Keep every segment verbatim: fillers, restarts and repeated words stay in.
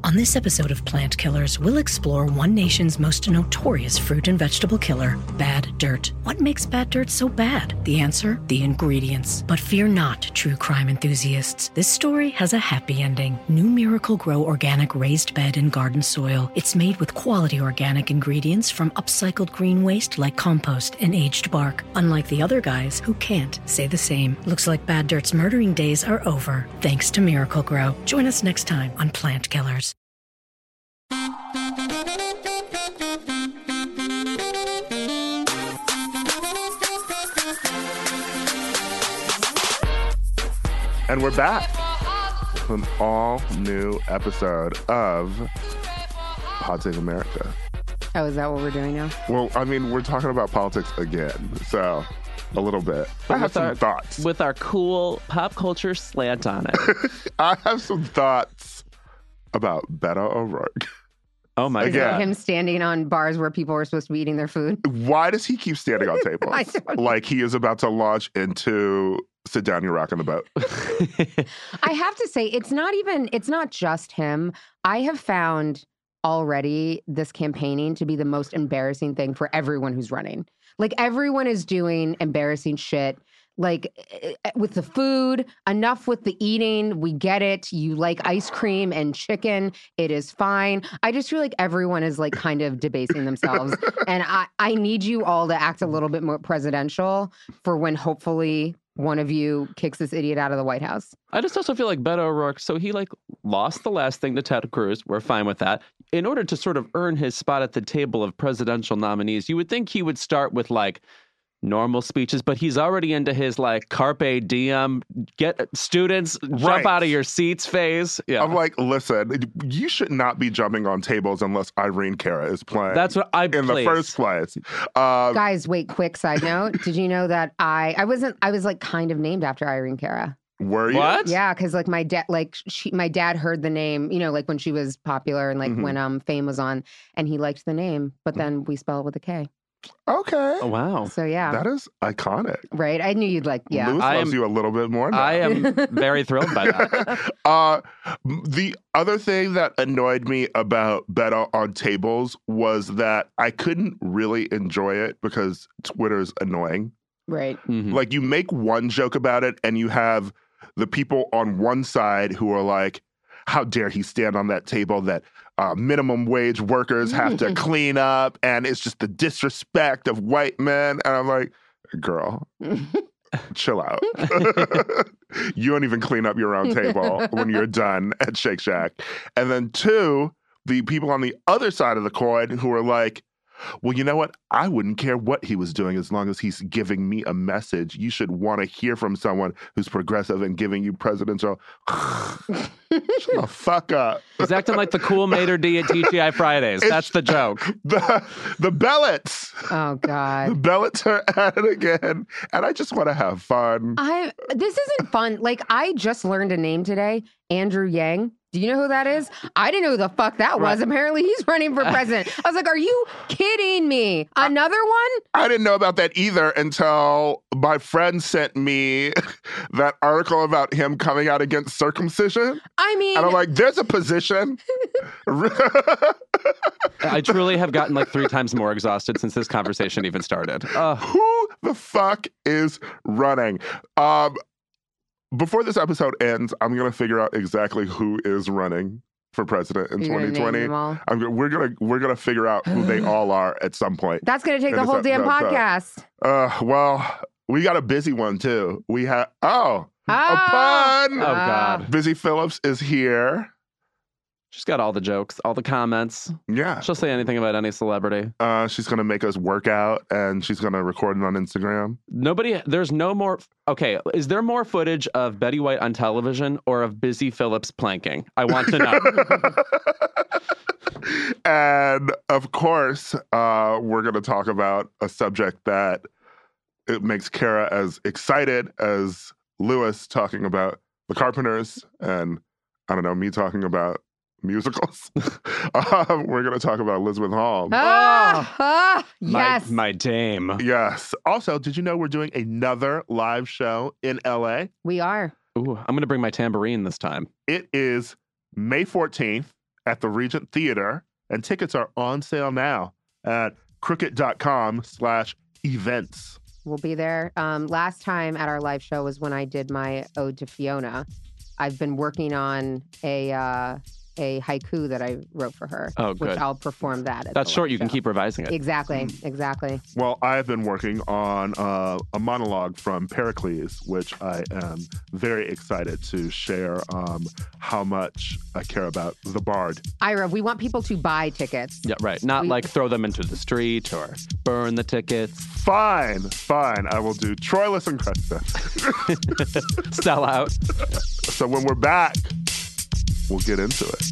On this episode of Plant Killers, we'll explore one nation's most notorious fruit and vegetable killer, bad dirt. What makes bad dirt so bad? The answer? The ingredients. But fear not, true crime enthusiasts. This story has a happy ending. New Miracle-Gro Organic Raised Bed and Garden Soil. It's made with quality organic ingredients from upcycled green waste like compost and aged bark. Unlike the other guys who can't say the same. Looks like bad dirt's murdering days are over, thanks to Miracle-Gro. Join us next time on Plant Killers. And we're back with an all-new episode of Pod Save America. Oh, is that what we're doing now? Well, I mean, we're talking about politics again, so a little bit. But I have with some our, thoughts. With our cool pop culture slant on it. I have some thoughts about Beto O'Rourke. Oh, my Is Again. it him standing on bars where people were supposed to be eating their food? Why does he keep standing on tables? I don't know. Like he is about to launch into Sit Down, You're Rocking the Boat. I have to say, it's not even, it's not just him. I have found already this campaigning to be the most embarrassing thing for everyone who's running. Like everyone is doing embarrassing shit. Like with the food, enough with the eating. We get it. You like ice cream and chicken. It is fine. I just feel like everyone is like kind of debasing themselves. And I, I need you all to act a little bit more presidential for when hopefully one of you kicks this idiot out of the White House. I just also feel like Beto O'Rourke, so he like lost the last thing to Ted Cruz. We're fine with that. In order to sort of earn his spot at the table of presidential nominees, you would think he would start with like normal speeches, but he's already into his like carpe diem, get students, Right. jump out of your seats phase. Yeah. I'm like, listen, you should not be jumping on tables unless Irene Cara is playing. That's what I in please. the first place. Uh, Guys, wait, quick side note. Did you know that I, I wasn't, I was like kind of named after Irene Cara. were you? What? Yeah, because like my dad, like she, my dad heard the name, you know, like when she was popular and like Mhm. when um Fame was on, and he liked the name, but then we spell it with a K. Okay. Oh, wow. So yeah, That is iconic. right. I knew you'd like, yeah. Lewis I loves am- you a little bit more now. I am very thrilled by that. uh, the other thing that annoyed me about Beto on tables was that I couldn't really enjoy it because Twitter's annoying. Right. Mhm. Like you make one joke about it and you have the people on one side who are like, how dare he stand on that table that uh, minimum wage workers have to clean up, and it's just the disrespect of white men. And I'm like, girl, chill out. You don't even clean up your own table when you're done at Shake Shack. And then two, the people on the other side of the coin who are like, well, you know what? I wouldn't care what he was doing as long as he's giving me a message. You should want to hear from someone who's progressive and giving you presidential. Shut the fuck up. He's acting like the cool Mater D at T G I Fridays. That's the joke. The, the Bellets. Oh The God. Bellets are at it again. And I just want to have fun. I this isn't fun. Like I just learned a name today, Andrew Yang. Do you know who that is? I didn't know who the fuck that was. Right. Apparently he's running for president. I was like, are you kidding me? Another one? I didn't know about that either until my friend sent me that article about him coming out against circumcision. I mean, And I'm like, there's a position. I truly have gotten like three times more exhausted since this conversation even started. Uh, Who the fuck is running? Um, before this episode ends, I'm gonna figure out exactly who is running for president in you're gonna name twenty twenty. them all. I'm, go- we're gonna we're gonna figure out who they all are at some point. That's gonna take in the this whole damn episode. podcast. Uh, well, we got a busy one too. We have oh, a Ah! pun. oh, God. Busy Phillips is here. She's got all the jokes, all the comments. Yeah, She'll say anything about any celebrity. uh, she's gonna make us work out, and she's gonna record it on Instagram. Nobody, there's no more. Okay, is there more footage of Betty White on television or of Busy Phillips planking? I want to know. And of course, uh, we're going to talk about a subject that it makes Kara as excited as Lewis talking about the Carpenters, and I don't know, me talking about musicals. um, we're going to talk about Elizabeth Holmes. Ah, ah, My- yes. My, dame. Yes. Also, did you know we're doing another live show in L A? We are. Ooh, I'm going to bring my tambourine this time. It is May fourteenth at the Regent Theater, and tickets are on sale now at crooked.com slash events. We'll be there. Um, last time at our live show was when I did my Ode to Fiona. I've been working on a uh, a haiku that I wrote for her, oh, which good. I'll perform that at That's the short. live You can show. keep revising it. Exactly, exactly. Well, I've been working on uh, a monologue from Pericles, which I am very excited to share um, how much I care about the bard. Ira, we want people to buy tickets. Yeah, right. Not We- like throw them into the street or burn the tickets. Fine, fine. I will do Troilus and Cressida. Sell out. So when we're back, we'll get into it.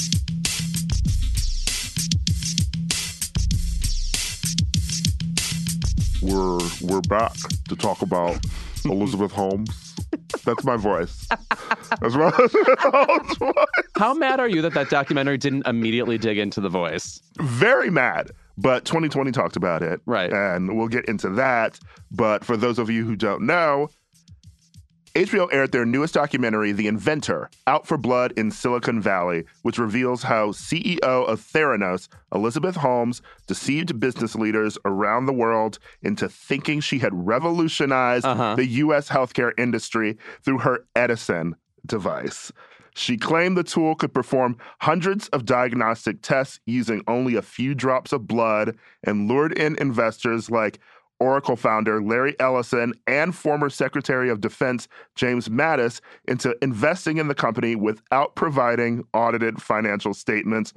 We're we're back to talk about Elizabeth Holmes. That's my voice. That's my Elizabeth Holmes voice. How mad are you that that documentary didn't immediately dig into the voice? Very mad. But twenty twenty talked about it. Right. And we'll get into that. But for those of you who don't know, H B O aired their newest documentary, The Inventor, Out for Blood in Silicon Valley, which reveals how C E O of Theranos, Elizabeth Holmes, deceived business leaders around the world into thinking she had revolutionized Uh-huh. the U S healthcare industry through her Edison device. She claimed the tool could perform hundreds of diagnostic tests using only a few drops of blood and lured in investors like Oracle founder Larry Ellison and former Secretary of Defense James Mattis into investing in the company without providing audited financial statements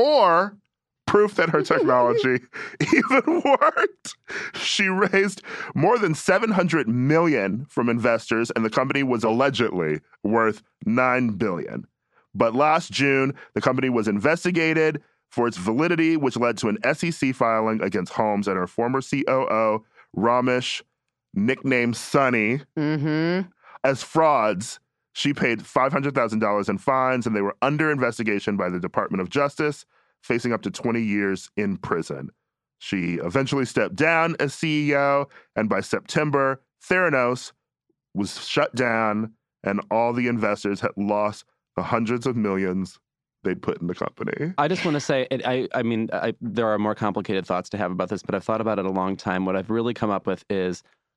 or proof that her technology even worked. She raised more than seven hundred million dollars from investors, and the company was allegedly worth nine billion dollars. But last June, the company was investigated for its validity, which led to an S E C filing against Holmes and her former C O O, Ramesh, nicknamed Sonny, Mm-hmm. as frauds. She paid five hundred thousand dollars in fines, and they were under investigation by the Department of Justice, facing up to twenty years in prison. She eventually stepped down as C E O, and by September, Theranos was shut down, and all the investors had lost the hundreds of millions they'd put in the company. I just want to say, it, I, I mean, I, there are more complicated thoughts to have about this, but I've thought about it a long time. What I've really come up with is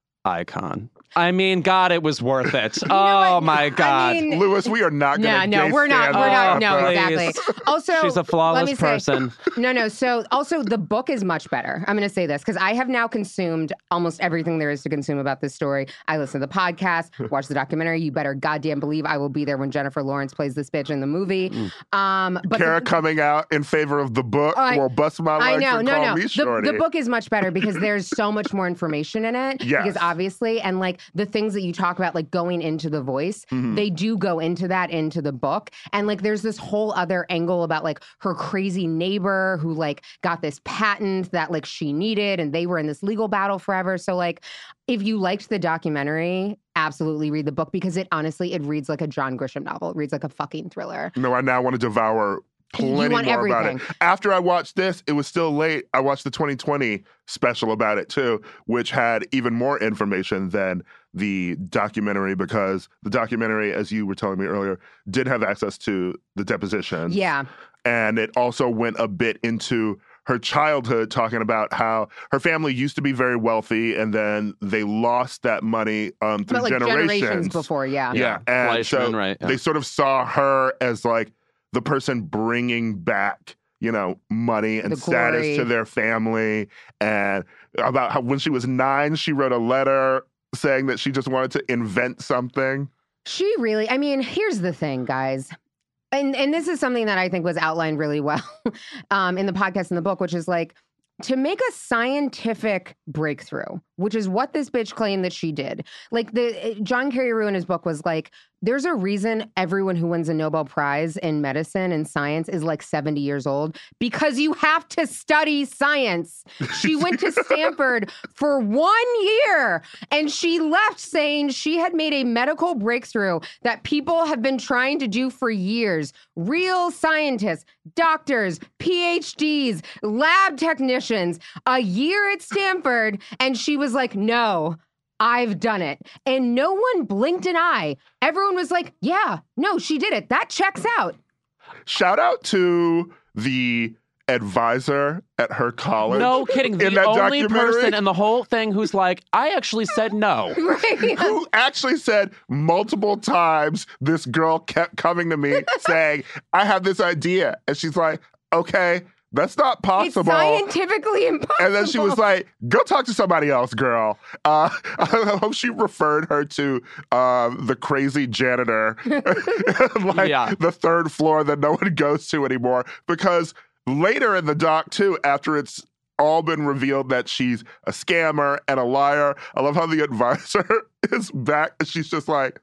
icon. I mean, God, it was worth it. oh what? my God. I mean, Lewis, we are not going to no, no, we're not. We're not. No, Oh, exactly. please. Also, She's a flawless let me say- person. No, no. So also the book is much better. I'm going to say this because I have now consumed almost everything there is to consume about this story. I listen to the podcast, watch the documentary. You better goddamn believe I will be there when Jennifer Lawrence plays this bitch in the movie. Um, but Kara the, coming out in favor of the book I- will bust my I legs know, and no, call no. me The, shorty. the book is much better because there's so much more information in it. Yes. Because obviously, and like the things that you talk about, like going into the voice, Mhm. they do go into that into the book. And like there's this whole other angle about like her crazy neighbor who like got this patent that like she needed and they were in this legal battle forever. So like if you liked the documentary, absolutely read the book because it honestly, it reads like a John Grisham novel. It reads like a fucking thriller. No, I now want to devour plenty want more about everything. it. After I watched this, it was still late. I watched the twenty twenty special about it too, which had even more information than the documentary because the documentary, as you were telling me earlier, did have access to the depositions. Yeah. And it also went a bit into her childhood, talking about how her family used to be very wealthy and then they lost that money um, through But like generations. generations before, yeah. Yeah, and Fleischman, so right, yeah. they sort of saw her as like the person bringing back, you know, money and The status glory. to their family. And about how when she was nine, she wrote a letter saying that she just wanted to invent something. She really, I mean, here's the thing, guys. And and this is something that I think was outlined really well um, in the podcast and the book, which is like to make a scientific breakthrough, which is what this bitch claimed that she did. Like the John Carreyrou in his book was like, there's a reason everyone who wins a Nobel Prize in medicine and science is like seventy years old because you have to study science. She went to Stanford for one year and she left saying she had made a medical breakthrough that people have been trying to do for years. Real scientists, doctors, P H Ds, lab technicians, a year at Stanford. And she was like, no, I've done it. And no one blinked an eye. Everyone was like, yeah, no, she did it. That checks out. Shout out to the advisor at her college. No kidding. The in that only documentary. person in the whole thing who's like, I actually said no. Right. Who actually said multiple times, this girl kept coming to me saying, I have this idea. And she's like, okay, that's not possible. It's scientifically impossible. And then she was like, go talk to somebody else, girl. Uh, I hope she referred her to uh, the crazy janitor, like Yeah. the third floor that no one goes to anymore. Because later in the doc, too, after it's all been revealed that she's a scammer and a liar, I love how the advisor is back and she's just like,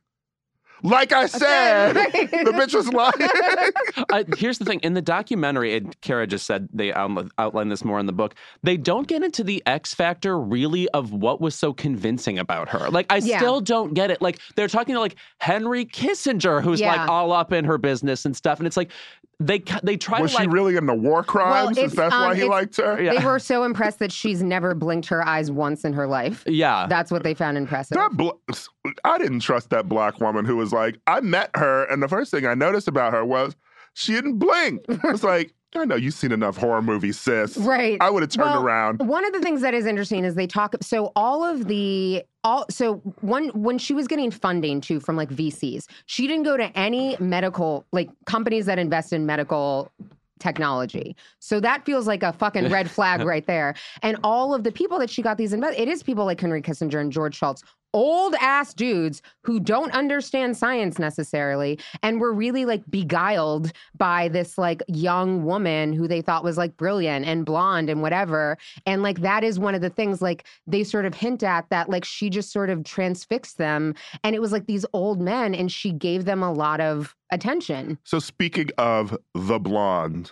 like I said, the bitch was lying. I, here's the thing. In the documentary, and Kara just said they outline, outline this more in the book, they don't get into the X factor really of what was so convincing about her. Like, I Yeah. still don't get it. Like, they're talking to like Henry Kissinger, who's Yeah. like all up in her business and stuff. And it's like, they they try Was to she like... really into war crimes? it's, Is that why um, he it's- liked her? Yeah. They were so impressed that she's never blinked her eyes once in her life. Yeah. That's what they found impressive. That bl- I didn't trust that black woman who was like, I met her, and the first thing I noticed about her was she didn't blink. It's like, I know you've seen enough horror movies, sis. Right. I would have turned Well, around. One of the things that is interesting is they talk. So all of the all. So one when she was getting funding too from like V Cs, she didn't go to any medical like companies that invest in medical technology. So that feels like a fucking red flag right there. And all of the people that she got these invest, it is people like Henry Kissinger and George Shultz, old ass dudes who don't understand science necessarily and were really like beguiled by this like young woman who they thought was like brilliant and blonde and whatever. And like that is one of the things like they sort of hint at that like she just sort of transfixed them. And it was like these old men and she gave them a lot of attention. So speaking of the blonde,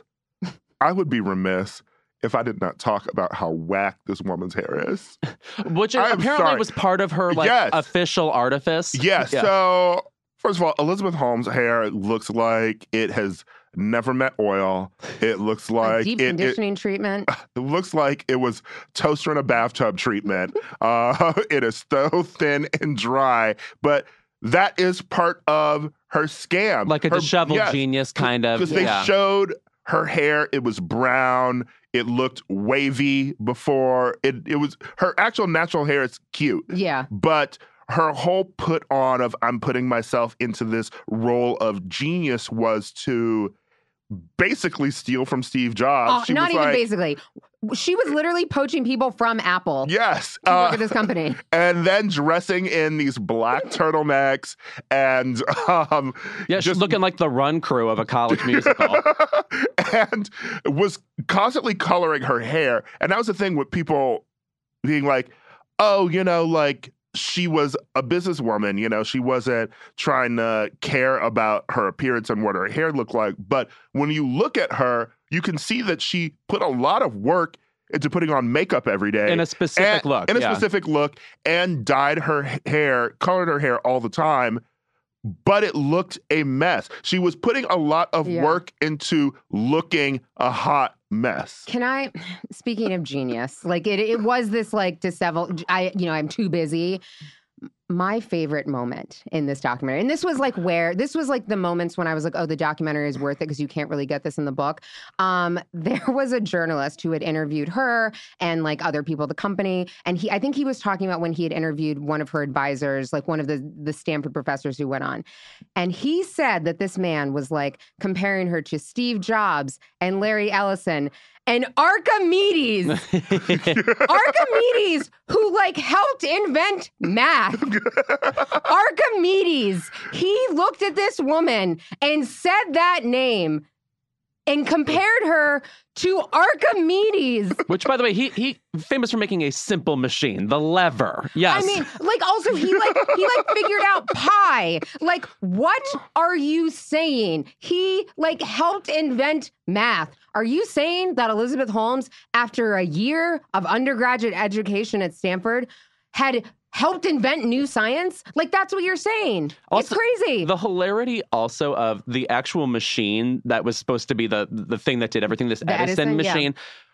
I would be remiss if I did not talk about how whack this woman's hair is. Which I am apparently sorry. was part of her like Yes. official artifice. Yeah, so first of all, Elizabeth Holmes' hair looks like it has never met oil. It looks A like deep it, it, conditioning treatment. it looks like it was toaster in a bathtub treatment. Uh, it is so thin and dry, but that is part of her scam. Like a Her- disheveled yes, genius kind of. because they yeah. showed her hair, it was brown, it looked wavy before. It it was her actual natural hair is cute. Yeah. But her whole put on of I'm putting myself into this role of genius was to basically steal from Steve Jobs. Oh, She not was even like, basically. She was literally poaching people from Apple Yes. to work uh, at this company. and then dressing in these black turtlenecks and um Yeah, she's just looking like the run crew of a college musical. and was constantly coloring her hair. And that was the thing with people being like, oh, you know, like she was a businesswoman, you know, she wasn't trying to care about her appearance and what her hair looked like. But when you look at her, you can see that she put a lot of work into putting on makeup every day. In a specific and- look, In a yeah. specific look, and dyed her h- hair, colored her hair all the time. But it looked a mess. She was putting a lot of Yeah. work into looking a hot mess. Can I, speaking of genius, like it, it was this like disheveled, I, you know, I'm too busy. My favorite moment in this documentary, and this was like where, this was like the moments when I was like, oh, the documentary is worth it because you can't really get this in the book. Um, there was a journalist who had interviewed her and like other people at the company. And he, I think he was talking about when he had interviewed one of her advisors, like one of the, the Stanford professors who went on. And he said that this man was like comparing her to Steve Jobs and Larry Ellison and Archimedes. Archimedes, who like helped invent math. Archimedes, he looked at this woman and said that name and compared her to Archimedes. Which, by the way, he he famous for making a simple machine, the lever. Yes. I mean, like also he like he like figured out pi. Like, what are you saying? He like helped invent math. Are you saying that Elizabeth Holmes, after a year of undergraduate education at Stanford, had helped invent new science? Like, that's what you're saying. Also, it's crazy. The hilarity also of the actual machine that was supposed to be the the thing that did everything, this The Edison, Edison, yeah. machine.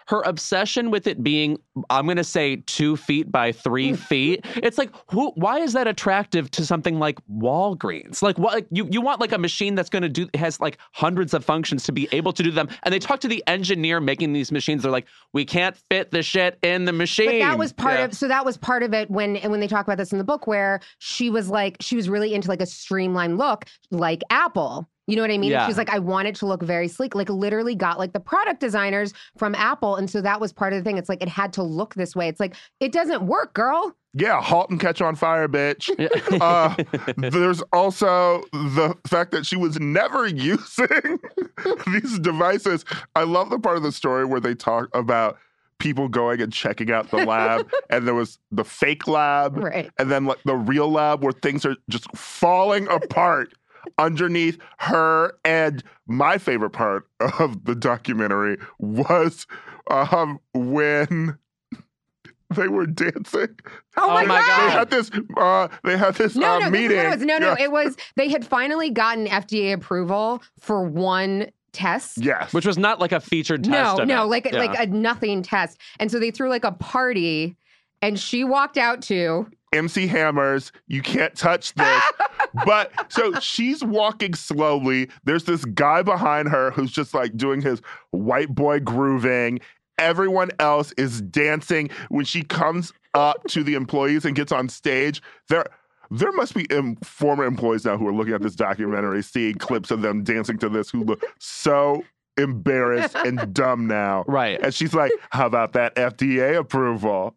her obsession with it being, I'm going to say two feet by three feet. It's like, who, why is that attractive to something like Walgreens? Like, what, like, you, you want like a machine that's going to do, has like hundreds of functions to be able to do them. And they talk to the engineer making these machines. They're like, we can't fit the shit in the machine. But that was part Yeah. of, so that was part of it when, and when they talk about this in the book, where she was like, she was really into like a streamlined look, like Apple. You know what I mean? Yeah. She's like, I want it to look very sleek, like literally got like the product designers from Apple. And so that was part of the thing. It's like, it had to look this way. It's like, it doesn't work, girl. Yeah, halt and catch on fire, bitch. uh, there's also the fact that she was never using these devices. I love the part of the story where they talk about people going and checking out the lab, and there was the fake lab, Right. and then like the real lab where things are just falling apart underneath her. And my favorite part of the documentary was um, when they were dancing. Oh, my, my God. They had this. Uh, they had this No, uh, no, meeting. this is what it was. No, no, Yeah. it was, they had finally gotten F D A approval for one test. Yes. Which was not like a featured test No, of no, it. like Yeah. like a nothing test. And so they threw like a party, and she walked out to. M C Hammers, you can't touch this. But so she's walking slowly. There's this guy behind her who's just like doing his white boy grooving. Everyone else is dancing. When she comes up to the employees and gets on stage, there there must be um, former employees now who are looking at this documentary, seeing clips of them dancing to this, who look so embarrassed and dumb now. Right. And she's like, how about that F D A approval?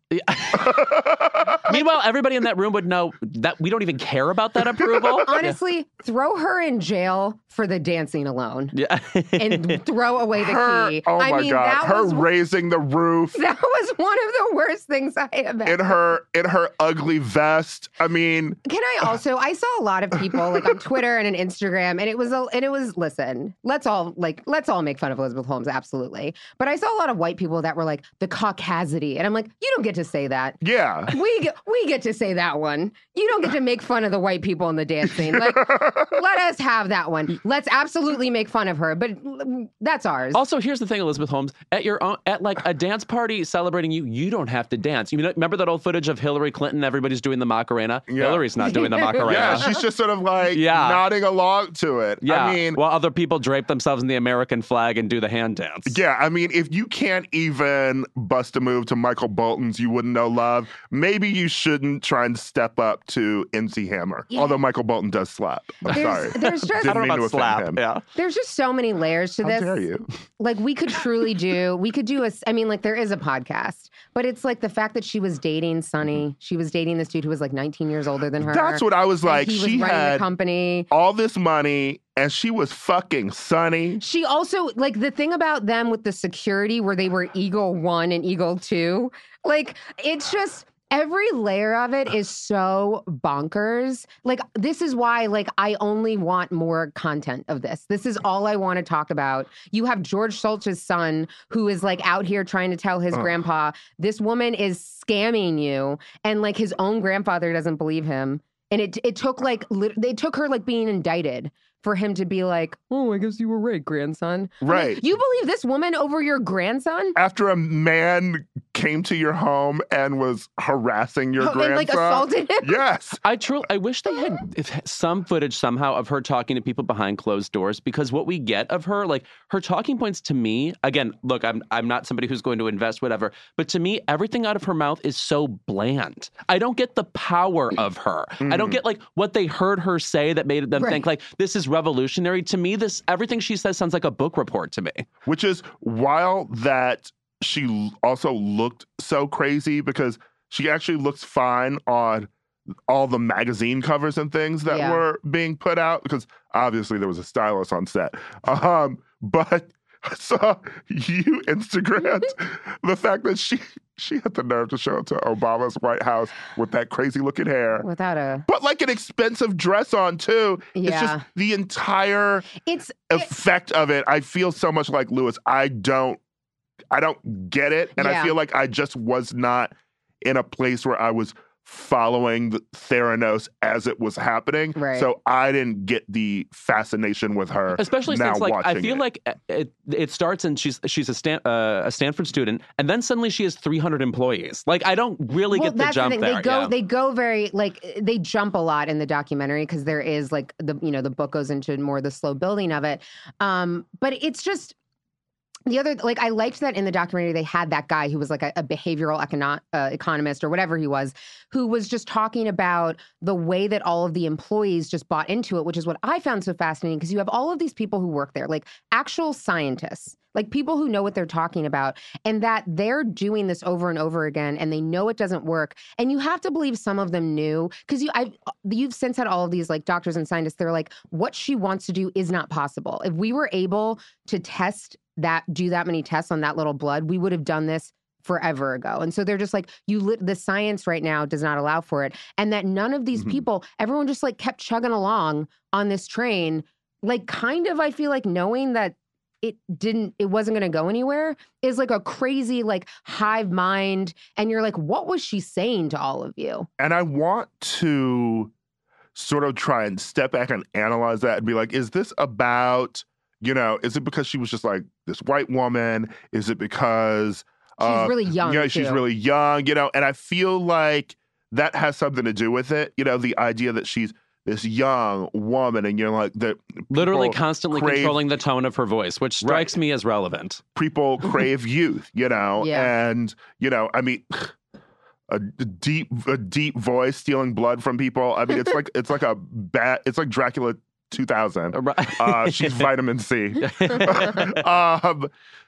Meanwhile, everybody in that room would know that we don't even care about that approval. Honestly, throw her in jail for the dancing alone, Yeah. and throw away the Her, key. oh I my mean, God, that her was raising the roof that was one of the worst things I have ever. in her in her ugly vest. I mean, Can I also? I saw a lot of people like on Twitter and on Instagram, and it was a, and it was. Listen, let's all like let's all make fun of Elizabeth Holmes, absolutely. But I saw a lot of white people that were like the caucasity, and I'm like, you don't get to say that. yeah. We get, we get to say that one. You don't get to make fun of the white people in the dancing. Like, let us have that one. Let's absolutely make fun of her, but that's ours. Also, here's the thing, Elizabeth Holmes. At your own, at like a dance party celebrating you, you don't have to dance. You know, remember that old footage of Hillary Clinton? Everybody's doing the Macarena. Yeah. Hillary's not doing the Macarena. Yeah, she's just sort of like Yeah. nodding along to it. Yeah. I mean, while other people drape themselves in the American flag and do the hand dance. yeah, I mean, if you can't even bust a move to Michael Bolton's You Wouldn't Know Love, maybe you shouldn't try and step up to M C Hammer. Yeah. Although Michael Bolton does slap. I'm There's- sorry. there's just- I Didn't don't mean know to about offend slap. him. Yeah. There's just so many layers to How this. dare you? Like, we could truly do, we could do a, I mean, like, there is a podcast, but it's like the fact that she was dating Sonny. She was dating this dude who was like nineteen years older than her. That's what I was and like. He was She running the had company. all this money and she was fucking Sonny. She also, like, the thing about them with the security where they were Eagle One and Eagle Two, like, it's just, every layer of it is so bonkers. Like, this is why, like, I only want more content of this. This is all I want to talk about. You have George Shultz's son who is, like, out here trying to tell his Ugh. grandpa, this woman is scamming you. And, like, his own grandfather doesn't believe him. And it it took, like, lit- they took her, like, being indicted for him to be like, oh, I guess you were right, grandson. I'm like, Right. you believe this woman over your grandson? After a man came to your home and was harassing your Oh, grandson. and, like, assaulted him? Yes. I truly, I wish they had if, some footage somehow of her talking to people behind closed doors, because what we get of her, like her talking points to me, again, look, I'm I'm not somebody who's going to invest whatever, but to me, everything out of her mouth is so bland. I don't get the power of her. I don't get like what they heard her say that made them Right. think like this is revolutionary. To me, this everything she says sounds like a book report to me. Which is wild that she l- also looked so crazy, because she actually looks fine on all the magazine covers and things that Yeah. were being put out, because obviously there was a stylist on set. Um, but I saw you Instagrammed the fact that she she had the nerve to show up to Obama's White House with that crazy looking hair. Without a, But like an expensive dress on too. It's Yeah. just the entire it's, it, effect of it. I feel so much like Lewis. I don't I don't get it. And Yeah. I feel like I just was not in a place where I was following the Theranos as it was happening. Right. So I didn't get the fascination with her. Especially now since, like, I watching feel it. like it it starts and she's she's a Stan, uh, a Stanford student, and then suddenly she has three hundred employees. Like, I don't really well, get the that's jump the thing. there. They go, yeah. they go very like they jump a lot in the documentary because there is like the you know the book goes into more the slow building of it, um, but it's just. The other, like, I liked that in the documentary they had that guy who was like a, a behavioral econo- uh, economist or whatever he was, who was just talking about the way that all of the employees just bought into it, which is what I found so fascinating because you have all of these people who work there, like actual scientists, like people who know what they're talking about, and that they're doing this over and over again, and they know it doesn't work. And you have to believe some of them knew because you, I, you've since had all of these like doctors and scientists. They're like, what she wants to do is not possible. If we were able to test that, do that many tests on that little blood, we would have done this forever ago. And so they're just like, you, li- the science right now does not allow for it. And that none of these Mhm. people, everyone just like kept chugging along on this train, like kind of, I feel like knowing that it didn't, it wasn't going to go anywhere is like a crazy, like hive mind. And you're like, what was she saying to all of you? And I want to sort of try and step back and analyze that and be like, is this about, you know, is it because she was just like this white woman? Is it because uh, She's really young, You know, she's too. really young, you know, and I feel like that has something to do with it. You know, the idea that she's this young woman and you're like that Literally people constantly crave- controlling the tone of her voice, which strikes me as relevant. people crave youth, you know, Yeah. and you know, I mean, a deep, a deep voice stealing blood from people. I mean, it's like it's like a bat. It's like Dracula two thousand. Right. Uh, she's vitamin C. um,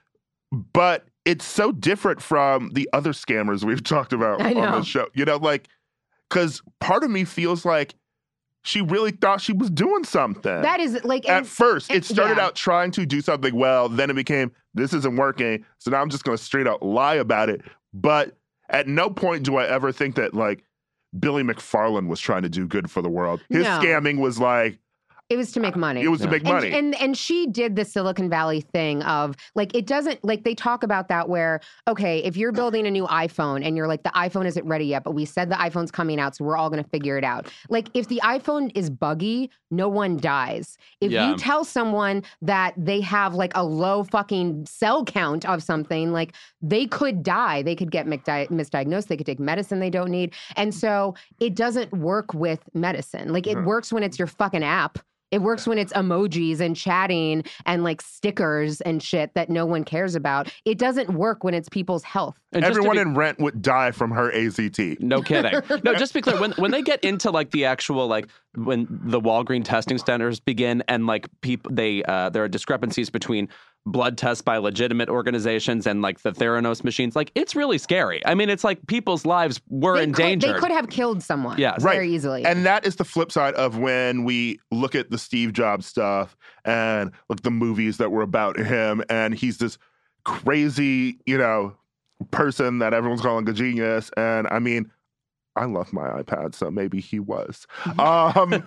but it's so different from the other scammers we've talked about I on know. this show. You know, like because part of me feels like she really thought she was doing something. That is like, At and- first, it and- started yeah. out trying to do something well. Then it became, this isn't working. So now I'm just going to straight out lie about it. But at no point do I ever think that, like, Billy McFarland was trying to do good for the world. His No. scamming was like, it was to make money. it was to Yeah. make And- money. And, and she did the Silicon Valley thing of like, it doesn't like they talk about that where, okay, if you're building a new iPhone and you're like, the iPhone isn't ready yet, but we said the iPhone's coming out, so we're all going to figure it out. Like if the iPhone is buggy, no one dies. If Yeah. you tell someone that they have like a low fucking cell count of something, like they could die. They could get misdi- misdiagnosed. They could take medicine they don't need. And so it doesn't work with medicine. Like it Yeah. works when it's your fucking app. It works when it's emojis and chatting and like stickers and shit that no one cares about. It doesn't work when it's people's health. And just to Everyone be- in Rent would die from her A Z T. No kidding. No, just to be clear, when when they get into like the actual like when the Walgreen testing centers begin and like people they uh there are discrepancies between blood tests by legitimate organizations and like the Theranos machines, like it's really scary. I mean, it's like people's lives were They endangered. Could, they could have killed someone Yes. very Right. easily. And that is the flip side of when we look at the Steve Jobs stuff and look the movies that were about him, and he's this crazy, you know, person that everyone's calling a genius. And I mean, I love my iPad, so maybe he was. Um,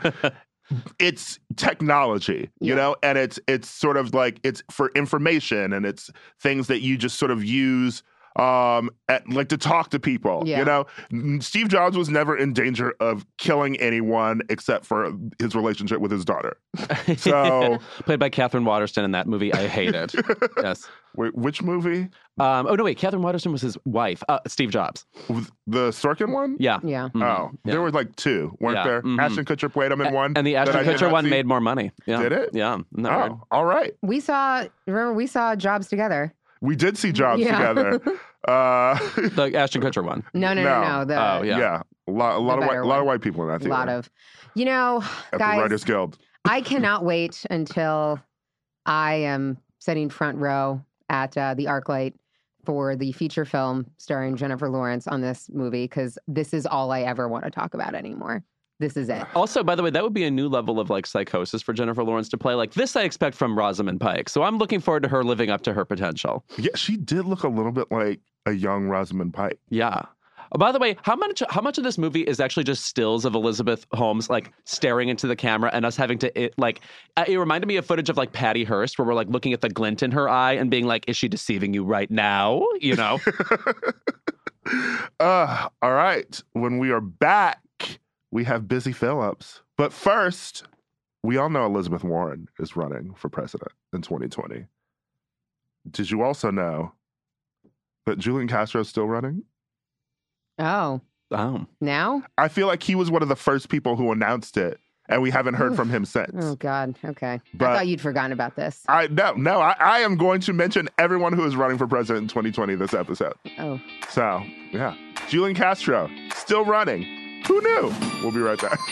it's technology, you Yeah. know, and it's it's sort of like it's for information and it's things that you just sort of use um at, like to talk to people. Yeah. You know, N- Steve Jobs was never in danger of killing anyone except for his relationship with his daughter. So- played by Catherine Waterston in that movie I hated. Yes. Wait, which movie? Um, oh no, wait. Catherine Waterston was his wife. Uh, Steve Jobs. The Sorkin one? Yeah. yeah. Mhm. Oh, Yeah. there were like two, weren't Yeah. there? Mhm. Ashton Kutcher played him in one. And the that Ashton I did Kutcher not one see. made more money. Yeah. Did it? Yeah. Isn't that weird? Oh, all right. We saw, remember, we saw Jobs together. We did see Jobs Yeah. together. Uh, The Ashton Kutcher one. No, no, no, No. no. The, Oh, yeah. yeah. a lot, a lot of white, better a lot of one. white people in that A theater. lot of, you know, at guys, the Writers Guild. I cannot wait until I am sitting front row at uh, the ArcLight for the feature film starring Jennifer Lawrence on this movie, because this is all I ever want to talk about anymore. This is it. Also, by the way, that would be a new level of like psychosis for Jennifer Lawrence to play. Like this, I expect from Rosamund Pike. So I'm looking forward to her living up to her potential. Yeah, she did look a little bit like a young Rosamund Pike. Yeah. Oh, by the way, how much how much of this movie is actually just stills of Elizabeth Holmes like staring into the camera and us having to it, like uh, it reminded me of footage of like Patty Hearst where we're like looking at the glint in her eye and being like, is she deceiving you right now? You know. Uh, all right. When we are back, we have Busy Phillips. But first, we all know Elizabeth Warren is running for president in twenty twenty. Did you also know that Julian Castro is still running? Oh. Oh. Now? I feel like he was one of the first people who announced it, and we haven't heard from him since. Oh, God. Okay. But I thought you'd forgotten about this. I no, no, I, I am going to mention everyone who is running for president in twenty twenty this episode. Oh. So, yeah. Julian Castro, still running. Who knew? We'll be right back.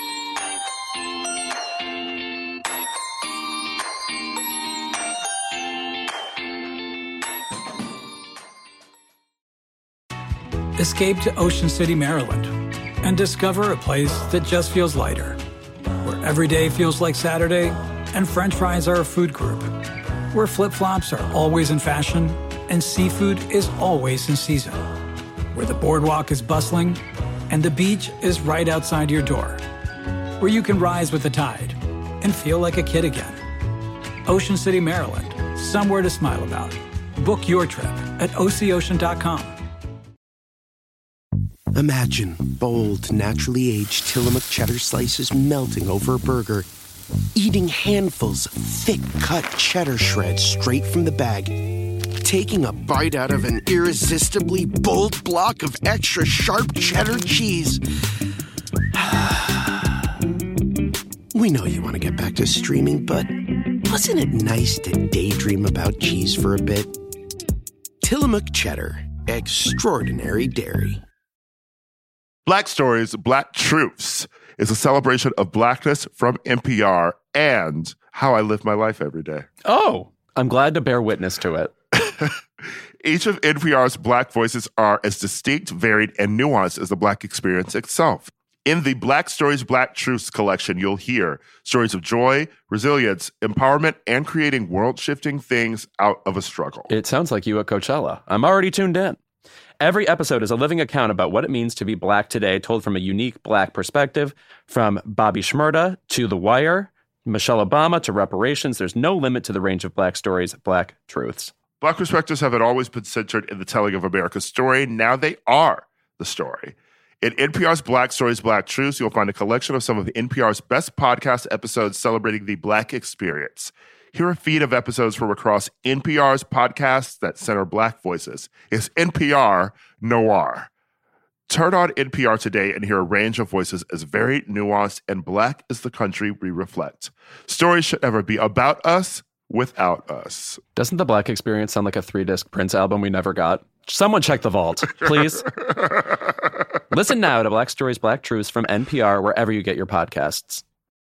Escape to Ocean City, Maryland, and discover a place that just feels lighter, where every day feels like Saturday, and French fries are a food group, where flip-flops are always in fashion, and seafood is always in season, where the boardwalk is bustling, and the beach is right outside your door, where you can rise with the tide and feel like a kid again. Ocean City, Maryland, somewhere to smile about. Book your trip at O C ocean dot com. Imagine bold, naturally aged Tillamook cheddar slices melting over a burger, eating handfuls of thick-cut cheddar shreds straight from the bag, taking a bite out of an irresistibly bold block of extra sharp cheddar cheese. We know you want to get back to streaming, but wasn't it nice to daydream about cheese for a bit? Tillamook Cheddar. Extraordinary dairy. Black Stories, Black Truths is a celebration of Blackness from N P R and how I live my life every day. Oh, I'm glad to bear witness to it. Each of N P R's Black voices are as distinct, varied, and nuanced as the Black experience itself. In the Black Stories, Black Truths collection, you'll hear stories of joy, resilience, empowerment, and creating world-shifting things out of a struggle. It sounds like you at Coachella. I'm already tuned in. Every episode is a living account about what it means to be Black today, told from a unique Black perspective. From Bobby Shmurda to The Wire, Michelle Obama to reparations, there's no limit to the range of Black stories, Black truths. Black perspectives haven't always been centered in the telling of America's story. Now they are the story. In N P R's Black Stories, Black Truths, you'll find a collection of some of N P R's best podcast episodes celebrating the Black experience. Hear a feed of episodes from across N P R's podcasts that center Black voices. It's N P R Noir. Turn on N P R today and hear a range of voices as varied, nuanced, and Black as the country we reflect. Stories should never be about us without us. Doesn't the Black experience sound like a three-disc Prince album we never got? Someone check the vault, please. Listen now to Black Stories, Black Truths from N P R wherever you get your podcasts.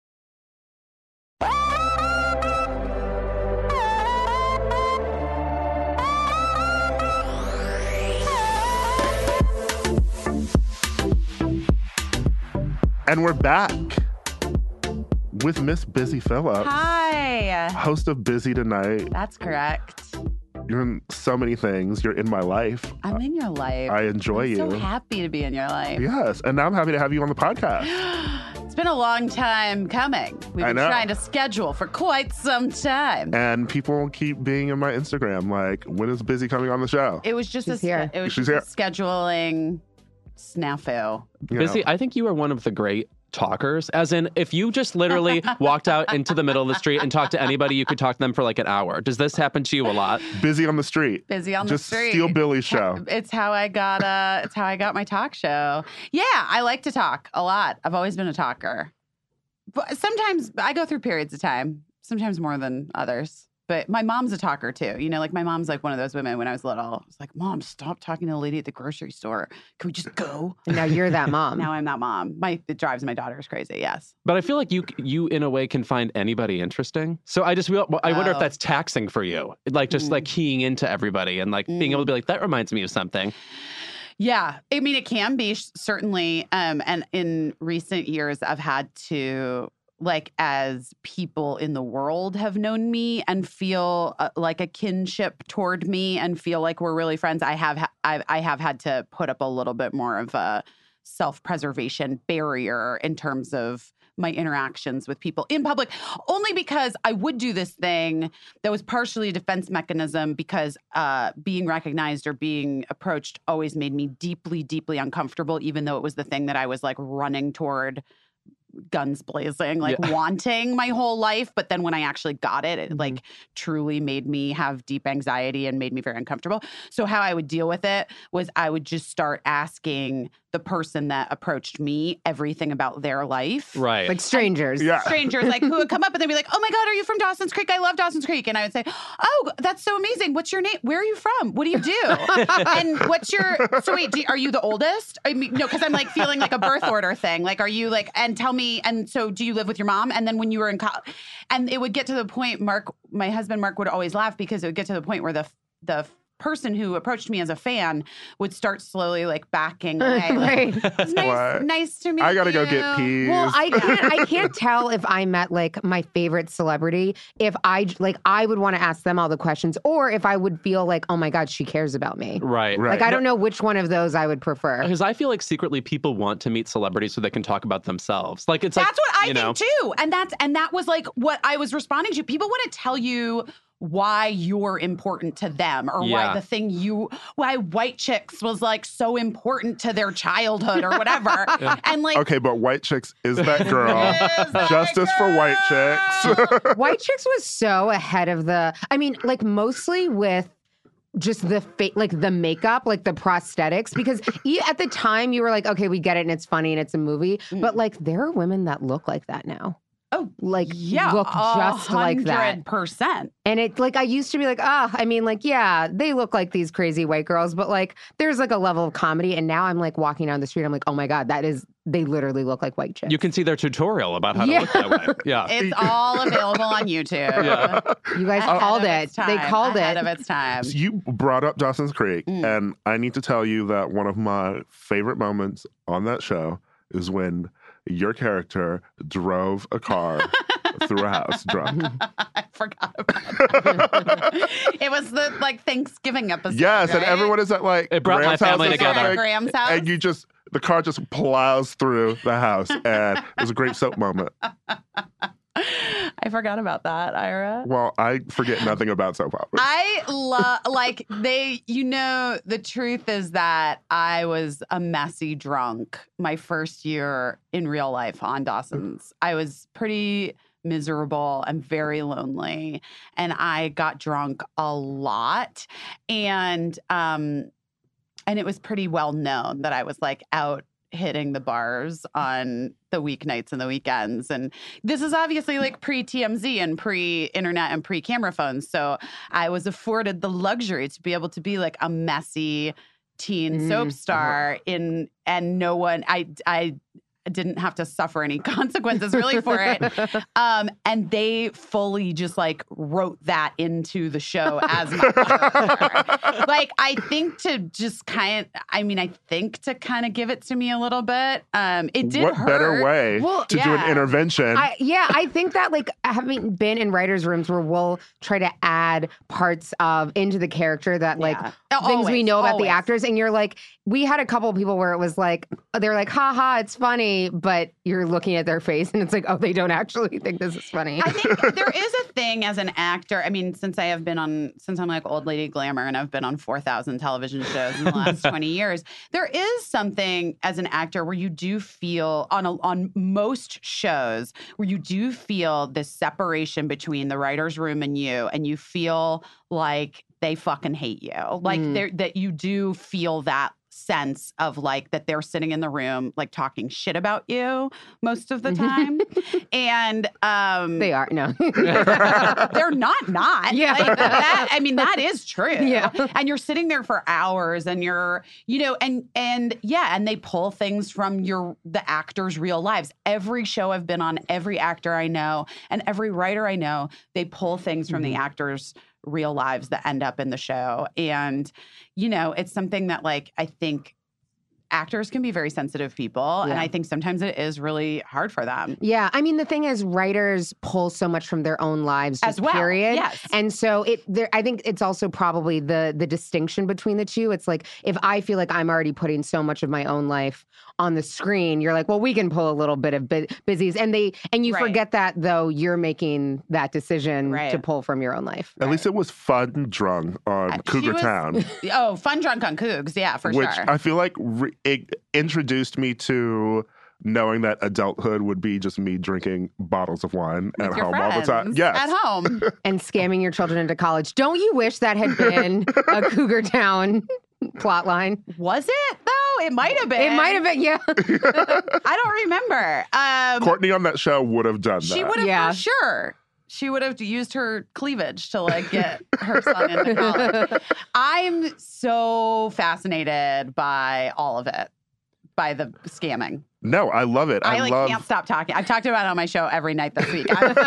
And we're back with Miss Busy Phillips. Hi. Host of Busy Tonight. That's correct. You're in so many things. You're in my life. I'm in your life. I enjoy I'm you. so happy to be in your life. Yes. And now I'm happy to have you on the podcast. It's been a long time coming. We've I been know. trying to schedule for quite some time. And people keep being in my Instagram like, when is Busy coming on the show? It was just She's a here. it was She's just a scheduling snafu. You Busy, know. I think you are one of the great talkers. As in, if you just literally walked out into the middle of the street and talked to anybody, you could talk to them for like an hour. Does this happen to you a lot? Busy on the street. Busy on Just the street. steal Billy's show. It's how I got uh it's how I got my talk show. Yeah, I like to talk a lot. I've always been a talker. But sometimes I go through periods of time, sometimes more than others. But my mom's a talker too. You know, like my mom's like one of those women when I was little. I was like, Mom, stop talking to the lady at the grocery store. Can we just go? And now you're that mom. Now I'm that mom. My it drives my daughters crazy. Yes. But I feel like you, you in a way, can find anybody interesting. So I just, feel, I wonder if Oh. that's taxing for you, like just Mm. like keying into everybody and like being able to be like, that reminds me of something. Yeah, I mean, it can be sh- certainly. Um, and in recent years, I've had to, like, as people in the world have known me and feel uh, like a kinship toward me and feel like we're really friends, I have ha- I, I have had to put up a little bit more of a self-preservation barrier in terms of my interactions with people in public, only because I would do this thing that was partially a defense mechanism because uh, being recognized or being approached always made me deeply, deeply uncomfortable, even though it was the thing that I was like running toward, guns blazing, like Yeah. wanting my whole life. But then when I actually got it, it Mhm. like truly made me have deep anxiety and made me very uncomfortable. So how I would deal with it was I would just start asking the person that approached me everything about their life. Right. Like strangers. Yeah. Strangers, like who would come up and they'd be like, "Oh my God, are you from Dawson's Creek? I love Dawson's Creek." And I would say, "Oh, that's so amazing. What's your name? Where are you from? What do you do? And what's your, so wait, do, are you the oldest?" I mean, no, because I'm like feeling like a birth order thing. Like, are you like, and tell me, and so do you live with your mom? And then when you were in college, and it would get to the point, Mark, my husband, Mark would always laugh because it would get to the point where the, the, person who approached me as a fan would start slowly like backing away. Like, Right. it's nice, What? nice to meet I gotta you. go get peas. Well, I can't. I can't tell if I met like my favorite celebrity if I like I would want to ask them all the questions, or if I would feel like, oh my God, she cares about me. Right. Right. Like I don't know which one of those I would prefer. Because I feel like secretly people want to meet celebrities so they can talk about themselves. Like it's That's like, what I you think know, too. And that's and that was like what I was responding to. People want to tell you why you're important to them or Yeah. why the thing you why White Chicks was like so important to their childhood or whatever. And like Okay, but White Chicks is that girl. Is that Justice for White Chicks. White Chicks was so ahead of the. I mean, like mostly with just the fa- like the makeup, like the prosthetics, because e- at the time you were like, okay, we get it and it's funny and it's a movie, but like there are women that look like that now. Oh, Like yeah, look just like that. hundred percent. And it like I used to be like, ah, I mean, like, yeah, they look like these crazy white girls, but like there's like a level of comedy. And now I'm like walking down the street, I'm like, oh my God, that is they literally look like white chicks. you can see their tutorial about how Yeah. to look that way. Yeah. It's all available on YouTube. Yeah. You guys Ahead called of it. its They time, called ahead it. of its time. You brought up Dawson's Creek, Mm. and I need to tell you that one of my favorite moments on that show is when your character drove a car through a house drunk. I forgot about that. It was the like Thanksgiving episode. Yes, and right? everyone is at like It brought my Graham's house family or together. something, Graham's house. and you just the car just plows through the house, and it was a great soap moment. I forgot about that, Ira. Well, I forget nothing about soap operas. I love, like, they, you know, the truth is that I was a messy drunk my first year in real life on Dawson's. I was pretty miserable and very lonely, and I got drunk a lot. And, um, and it was pretty well known that I was like out hitting the bars on the weeknights and the weekends. And this is obviously like pre-T M Z and pre-internet and pre-camera phones. So I was afforded the luxury to be able to be like a messy teen Mm, soap star in, and no one, I, I didn't have to suffer any consequences really for it. Um, and they fully just like wrote that into the show as my character. Like, I think to just kind of, I mean, I think to kind of give it to me a little bit. Um, it did what hurt. better way Well, to do an yeah. intervention? I, yeah, I think that like having been in writers' rooms where we'll try to add parts of into the character that like Yeah. things we Always, know about always. the actors, and you're like, we had a couple of people where it was like they're like, ha ha, it's funny, but you're looking at their face and it's like, oh, they don't actually think this is funny. I think there is a thing as an actor. I mean, since I have been on, since I'm like old lady glamour and I've been on four thousand television shows in the last twenty years, there is something as an actor where you do feel on a, on most shows where you do feel this separation between the writer's room and you, and you feel like they fucking hate you. Like Mm. there that you do feel that sense of like that they're sitting in the room like talking shit about you most of the time. And um They are no. they're not not. Yeah. Like, that, I mean, that is true. Yeah. And you're sitting there for hours and you're, you know, and and yeah, and they pull things from your the actors' real lives. Every show I've been on, every actor I know, and every writer I know, they pull things from Mm-hmm. the actors' real lives that end up in the show. And, you know, it's something that like I think actors can be very sensitive people. And Yeah. I think sometimes it is really hard for them. Yeah, I mean the thing is, writers pull so much from their own lives, As just well, period. yes. And so it, there, I think it's also probably the the distinction between the two. It's like if I feel like I'm already putting so much of my own life on the screen, you're like, well, we can pull a little bit of bu- busies, and they and you Right. forget that though you're making that decision Right. to pull from your own life. At least it was fun drunk on Uh, he Cougar was- Town, Oh, fun drunk on Cougs. Yeah, for which sure. I feel like re- it introduced me to knowing that adulthood would be just me drinking bottles of wine With at your home all the time. friends Yes. At home. And scamming your children into college. Don't you wish that had been a Cougar Town plot line? Was it though? It might have been. It might have been, yeah. I don't remember. Um, Courtney on that show would have done that. she would have Yeah. for sure. She would have used her cleavage to like get her son into college. I'm so fascinated by all of it, by the scamming. No, I love it. I, I, like love. can't stop talking. I've talked about it on my show every night this week. I'm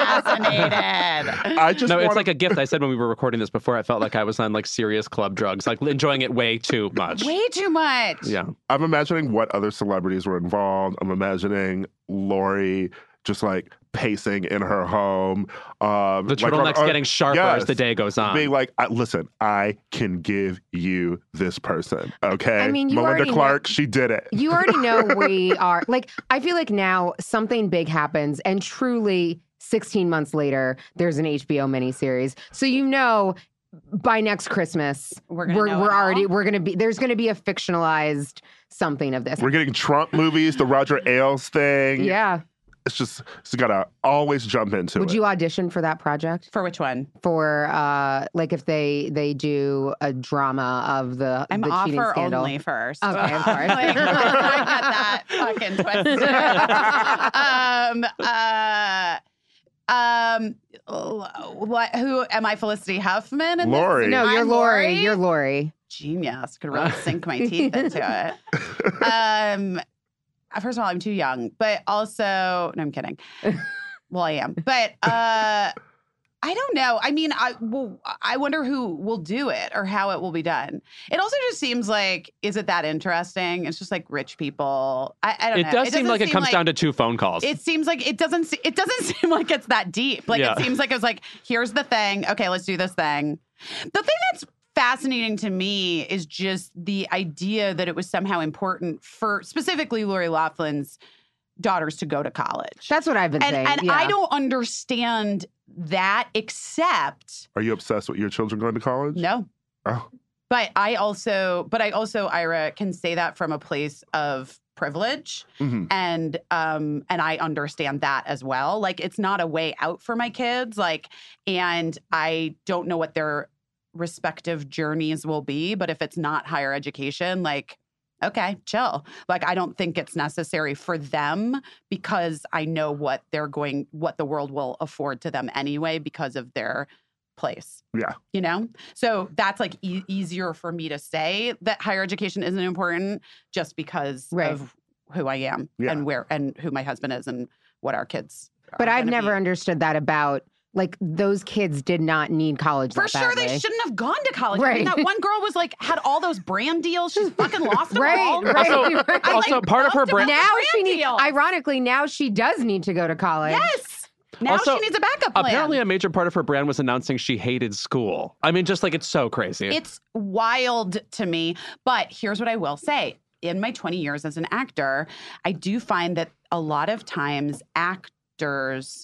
fascinated. I just No, it's wanna- like a gift. I said when we were recording this before, I felt like I was on like serious club drugs, like enjoying it way too much. Way too much. Yeah. I'm imagining what other celebrities were involved. I'm imagining Lori just like pacing in her home. Um, The like on- turtleneck's on- getting sharper yes, as the day goes on. being like, I, listen, I can give you this person. Okay. I mean, you Melinda already know- Clark, she did it. You already know we are like, I feel like now something big happens and truly sixteen months later, there's an H B O miniseries. So you know by next Christmas, We're gonna we're, know we're it all. already, we're going to be, there's going to be a fictionalized something of this. We're getting Trump movies, the Roger Ailes thing. Yeah. It's just, it's gotta always jump into Would it. you audition for that project? For which one? For uh like if they they do a drama of the, I'm the cheating offer scandal. only first. Okay, of course. Like, I got that fucking twisted. um, uh, um, what? Who am I? Felicity Huffman? In Lori. This? No, you're I'm Lori. You're Lori. Genius. Could really sink my teeth into it. Um, first of all, I'm too young, but also, no, I'm kidding. Well, I am, but uh, I don't know. I mean, I well, I wonder who will do it or how it will be done. It also just seems like, is it that interesting? It's just like rich people. I, I don't It know. does seem doesn't like it comes like- down to two phone calls. It seems like it doesn't. se- It doesn't seem like it's that deep. Like Yeah. it seems like it was like, here's the thing. Okay, let's do this thing. The thing that's fascinating to me is just the idea that it was somehow important for specifically Lori Loughlin's daughters to go to college. That's what I've been and saying. and yeah. I don't understand that, except Are you obsessed with your children going to college? no. Oh. But I also, but I also, Ira, can say that from a place of privilege, Mhm. and um, and I understand that as well. Like it's not a way out for my kids. Like, and I don't know what their respective journeys will be, but if it's not higher education, like, okay, chill. Like, I don't think it's necessary for them because I know what they're going, what the world will afford to them anyway because of their place. Yeah. You know? So that's like e- easier for me to say that higher education isn't important just because Right. of who I am Yeah. and where, and who my husband is and what our kids But are I've gonna never be. understood that about like those kids did not need college. For that sure, they badly. shouldn't have gone to college. I Right. mean, that one girl was like, had all those brand deals. She's fucking lost them Right, all. right, Also- right. I, also, like, part of her loved brand- about Now the she brand needs. deals. Ironically, now she does need to go to college. Yes. Now Also, she needs a backup plan. Apparently, a major part of her brand was announcing she hated school. I mean, just like it's so crazy. It's wild to me. But here's what I will say. In my twenty years as an actor, I do find that a lot of times actors,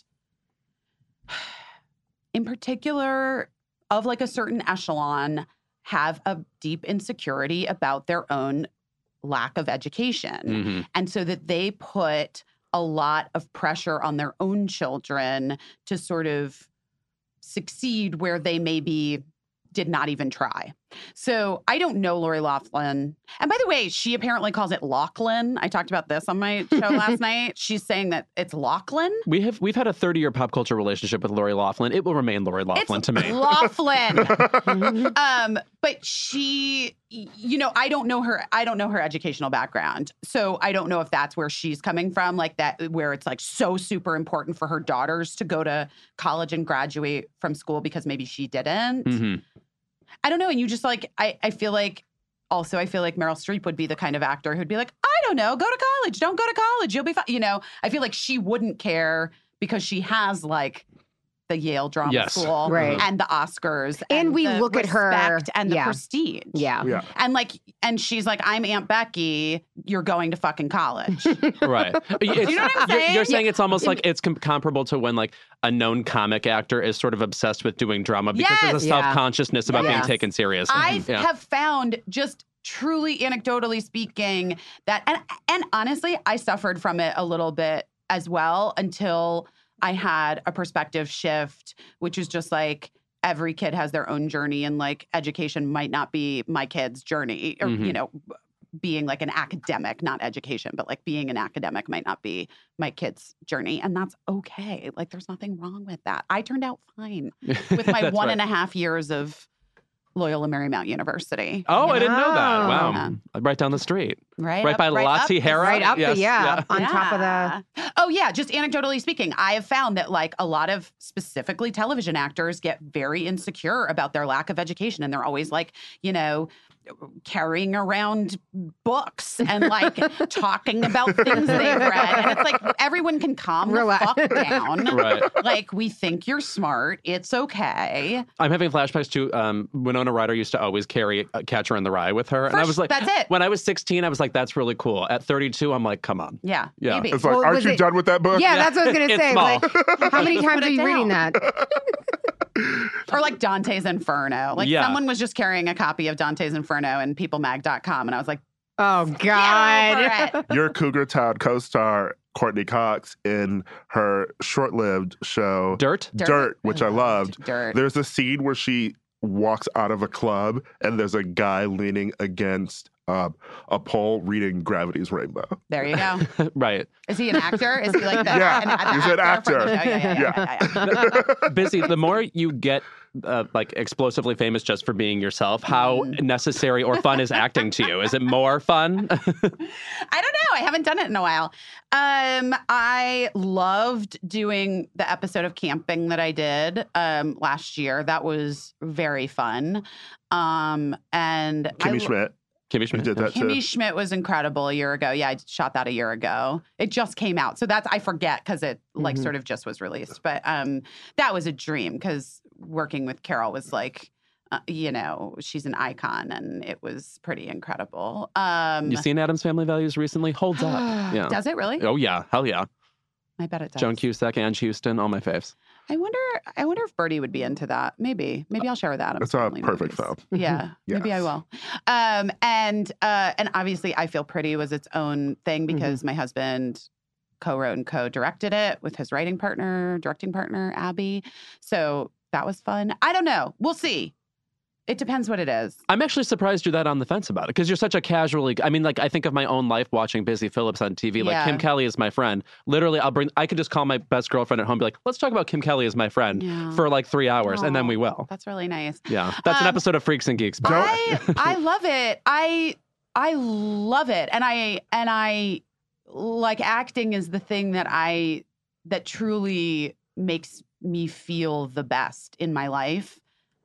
in particular of like a certain echelon, have a deep insecurity about their own lack of education. Mhm. And so that they put a lot of pressure on their own children to sort of succeed where they maybe did not even try. So I don't know Lori Loughlin. And by the way, she apparently calls it Lachlan. I talked about this on my show last night. She's saying that it's Lachlan. We have we've had a thirty year pop culture relationship with Lori Loughlin. It will remain Lori Loughlin It's to me. Laughlin. um, but she, you know, I don't know her. I don't know her educational background, so I don't know if that's where she's coming from, like that, where it's like so super important for her daughters to go to college and graduate from school because maybe she didn't. Mhm. I don't know. And you just like, I, I feel like also, I feel like Meryl Streep would be the kind of actor who'd be like, I don't know, go to college. Don't go to college. You'll be fine. You know, I feel like she wouldn't care because she has like the Yale Drama Yes. School Right. and the Oscars. And we the look at her- respect and the yeah. prestige. Yeah. Yeah. And like, and she's like, I'm Aunt Becky. You're going to fucking college. Right. It's- You know what I'm you're- saying? You're saying it's almost like it's com- comparable to when like a known comic actor is sort of obsessed with doing drama because there's a Yes. Yeah. self-consciousness about being Yes. taken seriously. I Yeah. have found, just truly anecdotally speaking, that and and honestly, I suffered from it a little bit as well until I had a perspective shift, which is just like every kid has their own journey, and like education might not be my kid's journey, or Mhm. you know, being like an academic, not education, but like being an academic might not be my kid's journey, and that's okay. Like, there's nothing wrong with that. I turned out fine with my That's one right. and a half years of Loyola Marymount University. Oh, I didn't know that. Oh. Wow. Yeah. Right down the street. Right, Right up- by right La up the- Sierra. Right up Yes, the, yeah, yeah. on top of the. Yeah. Oh, yeah. Just anecdotally speaking, I have found that like a lot of specifically television actors get very insecure about their lack of education. And they're always like, you know, carrying around books and like talking about things they've read. And it's like, everyone can calm the Relax. fuck down. Right. Like, we think you're smart. It's okay. I'm having flashbacks to um, Winona Ryder used to always carry a Catcher in the Rye with her. And For I was sh- like, that's it. When I was sixteen, I was like, that's really cool. At thirty-two, I'm like, come on. Yeah. Yeah. Maybe. It's like, Well, aren't was you it- done with that book? Yeah, that's what I was gonna It's say. small. Like, how many Put times it are you reading down. that? Or like Dante's Inferno. Like Yeah. someone was just carrying a copy of Dante's Inferno in people mag dot com. And I was like, Oh God! Get over it. Your Cougar Town co-star Courtney Cox in her short-lived show Dirt? Dirt, Dirt. which I loved. Dirt. There's a scene where she walks out of a club and there's a guy leaning against um, a pole reading Gravity's Rainbow. There you go. Right. Is he an actor? Is he like the, Yeah, an, the he's an actor? from the actor. show? Yeah, yeah, yeah. yeah, yeah. Busy, the more you get uh, like explosively famous just for being yourself, how necessary or fun is acting to you? Is it more fun? I don't know. I haven't done it in a while. Um, I loved doing the episode of Camping that I did um, last year. That was very fun. Um, and I, Kimmy Schmidt. Kimmy You Schmidt. did that Kimmy too. Schmidt was incredible a year ago. Yeah, I shot that a year ago. It just came out. So that's, I forget because it like Mhm. sort of just was released. But um, that was a dream because working with Carol was like, uh, you know, she's an icon and it was pretty incredible. Um, You seen Adam's Family Values recently? Holds up. Yeah. Does it really? Oh, yeah. Hell yeah. I bet it does. Joan Cusack, Ange Houston, all my faves. I wonder. I wonder if Birdie would be into that. Maybe. Maybe I'll share with Adam. It's a perfect film. Yeah, maybe I Yes. will. Um, and uh, and obviously, I Feel Pretty was its own thing because my husband co-wrote and co-directed it with his writing partner, directing partner, Abby. So that was fun. I don't know. We'll see. It depends what it is. I'm actually surprised you're that on the fence about it because you're such a casually. I mean, like I think of my own life watching Busy Phillips on T V. Like Yeah. Kim Kelly is my friend. Literally, I'll bring. I could just call my best girlfriend at home, and be like, "Let's talk about Kim Kelly as my friend Yeah. for like three hours, and then we Aw, will." That's really nice. Yeah, that's an Um, episode of Freaks and Geeks. I I love it. I I love it. And I and I like acting is the thing that I that truly makes me feel the best in my life.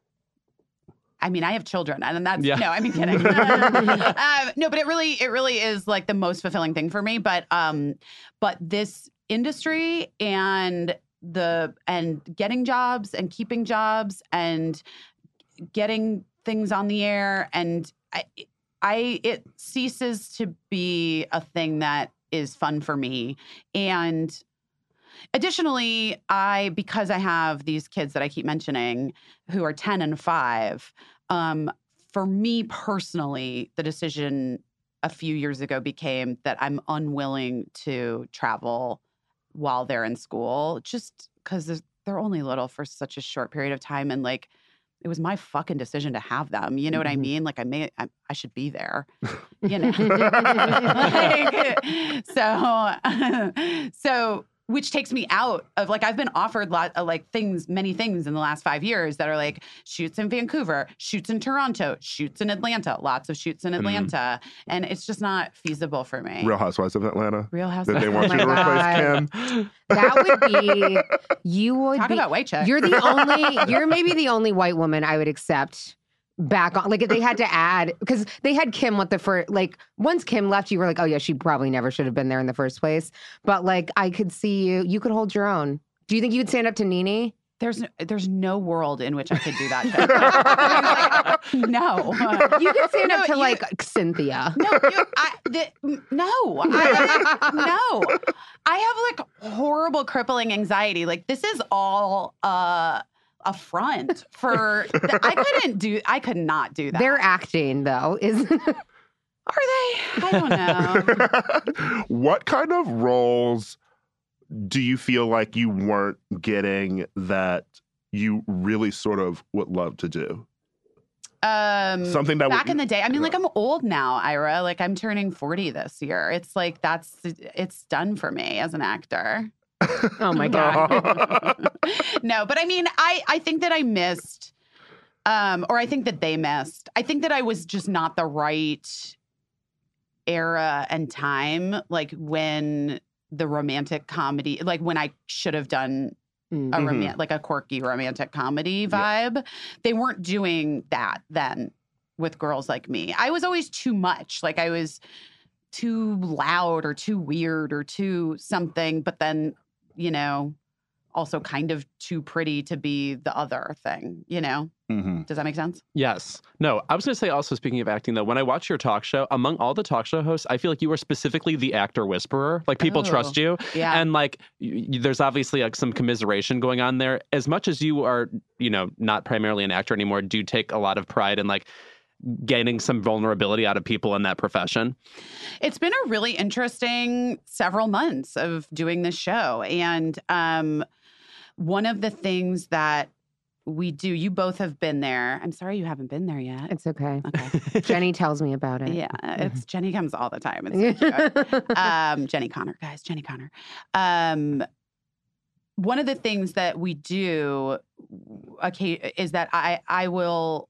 I mean, I have children, and that's Yeah. no, I mean, kidding. um, no, but it really, it really is like the most fulfilling thing for me. But, um, but this industry and the and getting jobs and keeping jobs and getting things on the air, and I, I, it ceases to be a thing that is fun for me, and. Additionally, I, because I have these kids that I keep mentioning who are ten and five, um, for me personally, the decision a few years ago became that I'm unwilling to travel while they're in school just because they're only little for such a short period of time. And like, it was my fucking decision to have them. You know what I mean? Like I may, I, I should be there, you know? Like, so, so, which takes me out of like, I've been offered lot of like things, many things in the last five years that are like shoots in Vancouver, shoots in Toronto, shoots in Atlanta, lots of shoots in Atlanta. And it's just not feasible for me. Real Housewives of Atlanta. Real House. That they Oh want my you to God. replace Kim. That would be. You would Talk be. about white chick. You're the only. You're maybe the only white woman I would accept back on. Like, they had to add, because they had Kim with the first, like, once Kim left, you were like, oh, yeah, she probably never should have been there in the first place. But, like, I could see you, you could hold your own. Do you think you'd stand up to Nene? There's no, there's no world in which I could do that. Like, no. You could stand No, up to, you- like, Cynthia. No, you, I, the, no, I, no. I have like horrible, crippling anxiety. Like, this is all uh, a front for. The, I couldn't do. I could not do that. They're acting, though. Is Are they? I don't know. What kind of roles do you feel like you weren't getting that you really sort of would love to do? Um, Something that back would, in the day. I mean, like, I'm old now, Ira. Like, I'm turning forty this year. It's like that's it's done for me as an actor. oh my God. No, but I mean, I I think that I missed, um, or I think that they missed. I think that I was just not the right era and time, like when the romantic comedy, like when I should have done a Mhm. romantic, like a quirky romantic comedy vibe. They weren't doing that then with girls like me. I was always too much. Like, I was too loud or too weird or too something, but then, you know, also kind of too pretty to be the other thing, you know? Mhm. Does that make sense? Yes. No, I was going to say also, speaking of acting, though, when I watch your talk show, among all the talk show hosts, I feel like you are specifically the actor whisperer. Like, people Oh, trust you. yeah. And, like, y- y- there's obviously like some commiseration going on there. As much as you are, you know, not primarily an actor anymore, do you take a lot of pride in, like, gaining some vulnerability out of people in that profession? It's been a really interesting several months of doing this show. And um, one of the things that we do, you both have been there. I'm sorry you haven't been there yet. It's okay. Okay. Jenny tells me about it. Yeah, it's Jenny comes all the time. It's so cute. um, Jenny Connor, guys, Jenny Connor. Um, one of the things that we do okay, is that I I will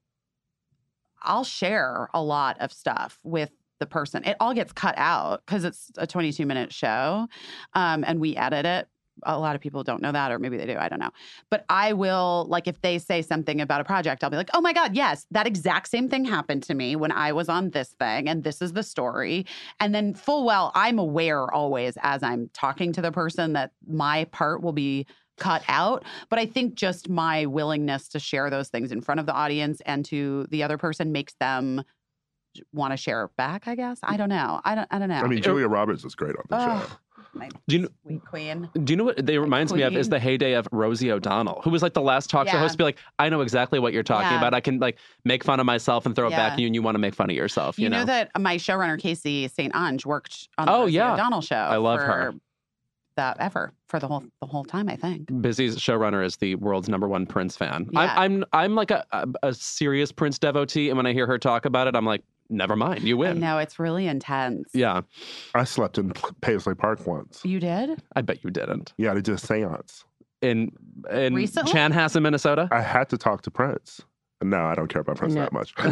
I'll share a lot of stuff with the person. It all gets cut out because it's a twenty-two minute show, um, and we edit it. A lot of people don't know that, or maybe they do. I don't know. But I will, like, if they say something about a project, I'll be like, oh my God, yes, that exact same thing happened to me when I was on this thing, and this is the story. And then full well, I'm aware always as I'm talking to the person that my part will be cut out. But I think just my willingness to share those things in front of the audience and to the other person makes them want to share back, I guess. I don't know. I don't I don't know. I mean, Julia Roberts is great on the Ugh. show. My Do you, sweet queen. do you know what they reminds me of is Queen. the heyday of Rosie O'Donnell, who was like the last talk show Yeah. host to be like, I know exactly what you're talking Yeah. about. I can like make fun of myself and throw it back Yeah. at you, and you want to make fun of yourself. You, You know that my showrunner, Casey Saint Ange, worked on the Oh, Rosie yeah. O'Donnell show. I love for her. That ever for the whole the whole time, I think. Busy's showrunner is the world's number one Prince fan. Yeah. I, I'm I'm like a, a a serious Prince devotee, and when I hear her talk about it, I'm like, never mind, you I win. know it's really intense. Yeah, I slept in Paisley Park once. You did? I bet you didn't. Yeah, they did a seance. In in Recently? Chanhassen, Minnesota. I had to talk to Prince. No, I don't care about Prince No. that much.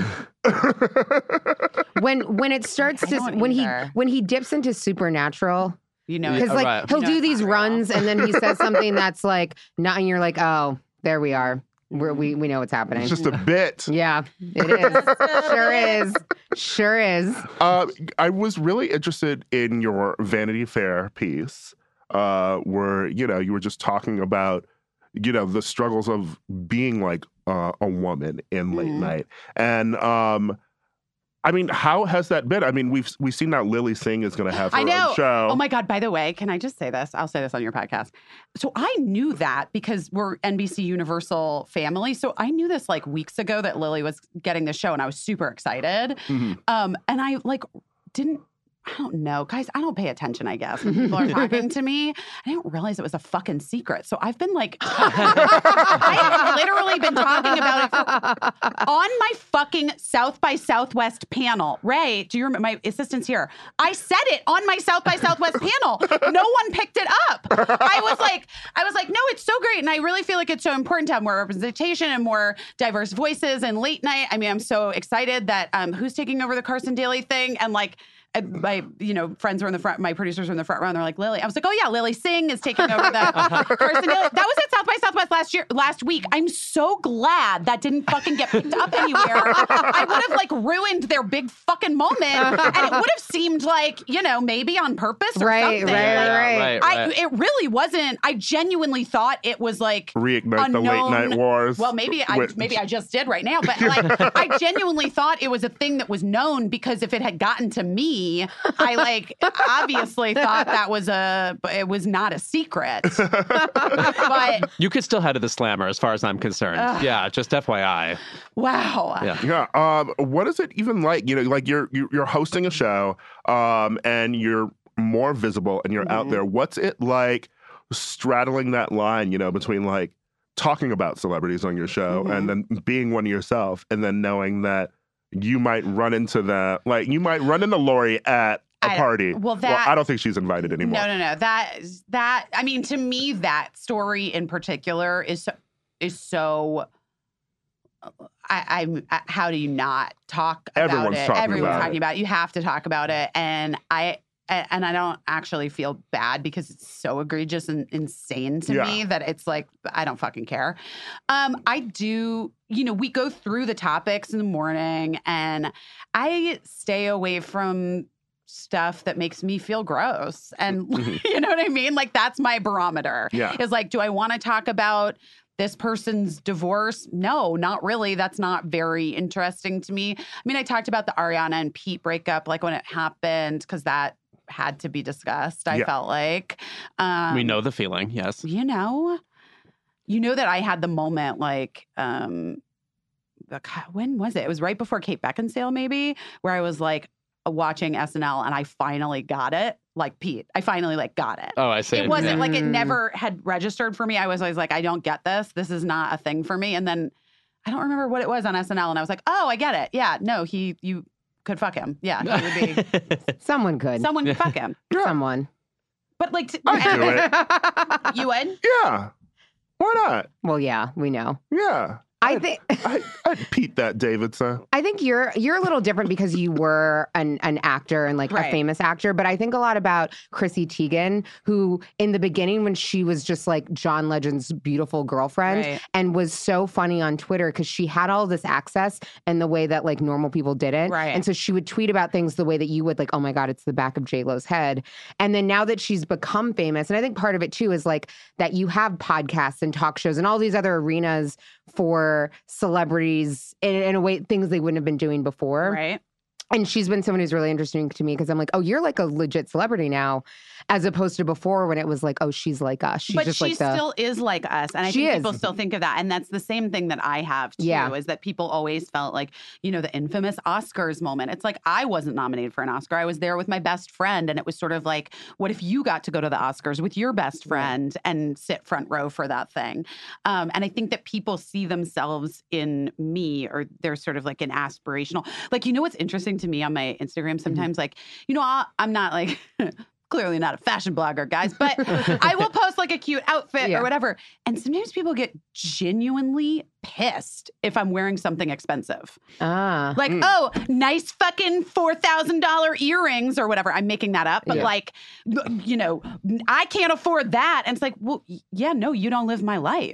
When when it starts I to don't when either. he when he dips into supernatural, You know, because Yeah, like right. he'll You know do it's these not real. runs and then he says something that's like not, and you're like, oh, there we are. We're, we we know what's happening. It's just a bit. Yeah, it is. Sure is. Sure is. Uh, I was really interested in your Vanity Fair piece, uh, where you know you were just talking about you know the struggles of being like uh, a woman in late Mhm. night, and um, I mean, how has that been? I mean, we've we've seen that Lily Singh is going to have her I know. own show. Oh my God, by the way, can I just say this? I'll say this on your podcast. So I knew that because we're N B C Universal family. So I knew this like weeks ago that Lily was getting the show and I was super excited. Mhm. Um, and I like didn't, I don't know, guys, I don't pay attention, I guess, when people are talking to me. I didn't realize it was a fucking secret. So I've been like, I've literally been talking about it for, on my fucking South by Southwest panel. Ray, do you remember my assistant's here? I said it on my South by Southwest panel. No one picked it up. I was like, I was like, no, it's so great. And I really feel like it's so important to have more representation and more diverse voices and late night. I mean, I'm so excited that um, who's taking over the Carson Daly thing? And like, uh, my, you know, friends were in the front, my producers were in the front row, and they're like, Lily. I was like, oh yeah, Lily Singh is taking over the Carson Daly. That was at South by by Southwest last year, last week. I'm so glad that didn't fucking get picked up anywhere. I would have like ruined their big fucking moment, and it would have seemed like, you know, maybe on purpose or Right, something. right, Like, right. right, I, right. it really wasn't. I genuinely thought it was like Reignite the late unknown- night wars. Well, maybe I with- maybe I just did right now, but like I genuinely thought it was a thing that was known, because if it had gotten to me, I like obviously thought that was a it was not a secret. But You could still head to the slammer as far as I'm concerned. Ugh. Yeah, just F Y I. wow. Yeah. Yeah. Um, what is it even like? You know, like you're you- you're hosting a show, um, and you're more visible and you're out Mhm. there. What's it like straddling that line? You know, between like talking about celebrities on your show Mhm. and then being one yourself, and then knowing that you might run into that, like you might run into Lori at a I- party. well, that- I don't think she's invited anymore. No, no, no. That is- that I mean, to me, that story in particular is so, is so. I, I'm. I, how do you not talk about Everyone's it? talking Everyone's about talking it. about it. You have to talk about it, and I. a- And I don't actually feel bad because it's so egregious and insane to Yeah. me that it's like, I don't fucking care. Um, I do, you know, we go through the topics in the morning, and I stay away from stuff that makes me feel gross. And Mhm. you know what I mean? Like, that's my barometer. Yeah. Is like, do I want to talk about this person's divorce? No, not really. That's not very interesting to me. I mean, I talked about the Ariana and Pete breakup, like when it happened, because that had to be discussed, I Yeah. felt like. Um, We know the feeling, yes. You know, you know that I had the moment like, um, the- when was it? It was right before Kate Beckinsale, maybe, where I was like watching S N L and I finally got it. Like Pete, I finally like got it. Oh, I see. It wasn't Yeah. like it Mm. never had registered for me. I was always like, I don't get this. This is not a thing for me. And then I don't remember what it was on S N L, and I was like, oh, I get it. Yeah, no, he, you could fuck him. Yeah, he would be. Someone could. Someone could fuck him. Someone. But like, to, I'd do it. you would? Yeah. Why not? Well, yeah, we know. Yeah. I think I, I'd Pete that Davidson. I think you're you're a little different because you were an an actor and like Right. a famous actor. But I think a lot about Chrissy Teigen, who in the beginning when she was just like John Legend's beautiful girlfriend Right. and was so funny on Twitter because she had all this access in the way that like normal people didn't. Right. And so she would tweet about things the way that you would, like, oh my God, it's the back of J-Lo's head. And then now that she's become famous, and I think part of it too is like that you have podcasts and talk shows and all these other arenas for celebrities in, in a way, things they wouldn't have been doing before. Right. And she's been someone who's really interesting to me because I'm like, oh, you're like a legit celebrity now, as opposed to before when it was like, oh, she's like us. She's but just she like the. still is like us. And I She think is. people still think of that. And that's the same thing that I have too, Yeah. is that people always felt like, you know, the infamous Oscars moment. It's like, I wasn't nominated for an Oscar. I was there with my best friend. And it was sort of like, what if you got to go to the Oscars with your best friend and sit front row for that thing? Um, and I think that people see themselves in me, or they're sort of like an aspirational, like, you know, what's interesting to me on my Instagram sometimes, like, you know, I, I'm not like, clearly not a fashion blogger, guys, but I will post like a cute outfit Yeah. or whatever. And sometimes people get genuinely pissed if I'm wearing something expensive. Ah. Like, Mm. oh, nice fucking four thousand dollars earrings or whatever. I'm making that up. But Yeah. like, you know, I can't afford that. And it's like, well, yeah, no, you don't live my life.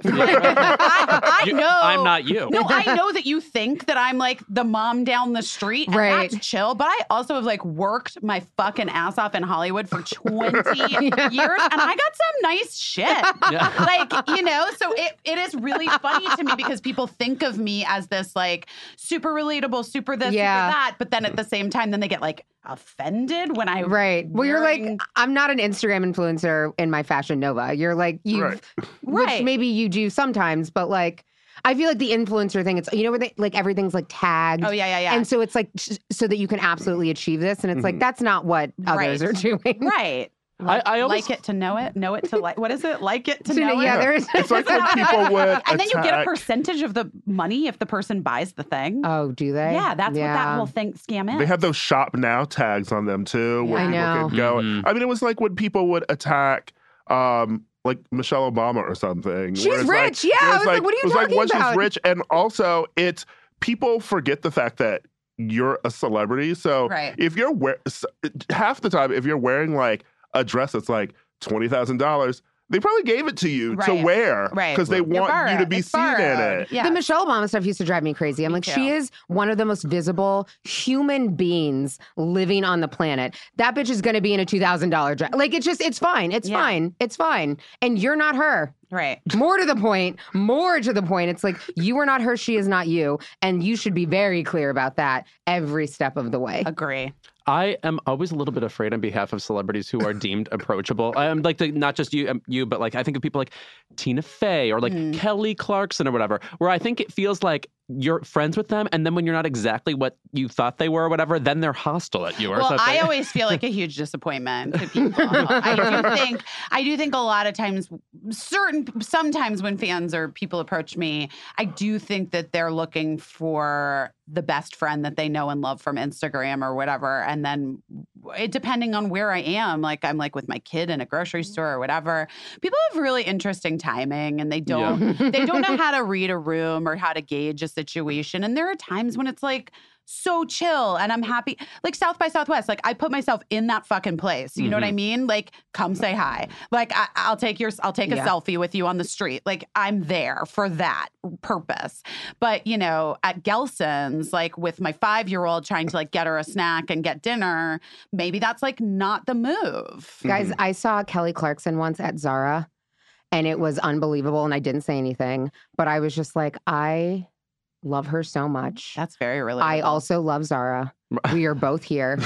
I, I You- know. I'm not you. No, I know that you think that I'm like the mom down the street. And Right. that's chill. But I also have like worked my fucking ass off in Hollywood for twenty years. And I got some nice shit. Yeah. Like, you know, so it, it is really funny to me because people think of me as this like super relatable, super this, Yeah. super that. But then at the same time, then they get like offended when I Right. Well, you're like, wearing- I'm not an Instagram influencer in my Fashion Nova. You're like, you, Right. which Right. maybe you do sometimes, but like, I feel like the influencer thing, it's, you know, where they, like everything's like tagged. Oh, yeah, yeah, yeah. And so it's like, s- so that you can absolutely achieve this. And it's like, Mhm. that's not what others Right. are doing. right. I, I almost, Like it to know it, know it to like, what is it? Like it to So, know yeah, it. there is. It's like when people would And then you get a attack- percentage of the money if the person buys the thing. Oh, do they? yeah, that's what that Yeah. whole thing scam is. They have those shop now tags on them too, where Yeah. I people know. could go. Mhm. I mean, it was like when people would attack, um, like Michelle Obama or something. She's where it's like- rich. Yeah, where I it's was like, what are you it was talking like, once about? she's rich, and also it's people forget the fact that you're a celebrity. So Right. if you're wear- s- half the time, if you're wearing like a dress that's like twenty thousand dollars, They probably gave it to you to Right. wear Right. because they You're want you to borrowed. be It's seen in borrowed. it. Yeah. The Michelle Obama stuff used to drive me crazy. I'm Me like, too. she is one of the most visible human beings living on the planet. That bitch is going to be in a two thousand dollars dress. Like, it's just, it's fine. It's Yeah. fine. It's fine. And you're not her. Right. More to the point, more to the point. It's like, you are not her, she is not you. And you should be very clear about that every step of the way. Agree. I am always a little bit afraid on behalf of celebrities who are deemed approachable. I'm like, the, not just you, um, you, but like I think of people like Tina Fey or like Mm. Kelly Clarkson or whatever, where I think it feels like you're friends with them, and then when you're not exactly what you thought they were or whatever, then they're hostile at you or Well, something. I always feel like a huge disappointment to people. I do think I do think a lot of times, certain sometimes when fans or people approach me, I do think that they're looking for the best friend that they know and love from Instagram or whatever, and then it, depending on where I am, like I'm like with my kid in a grocery store or whatever. People have really interesting timing, and they don't they don't know how to read a room or how to gauge a situation. And there are times when it's like so chill and I'm happy. Like South by Southwest, like I put myself in that fucking place. You know what I mean? Like, come say hi. Like I, I'll take your, I'll take a Yeah. selfie with you on the street. Like I'm there for that purpose. But you know, at Gelson's, like with my five-year-old trying to like get her a snack and get dinner, maybe that's like not the move. Guys, I saw Kelly Clarkson once at Zara, and it was unbelievable, and I didn't say anything, but I was just like, I love her so much. That's very relatable. I also love Zara. We are both here.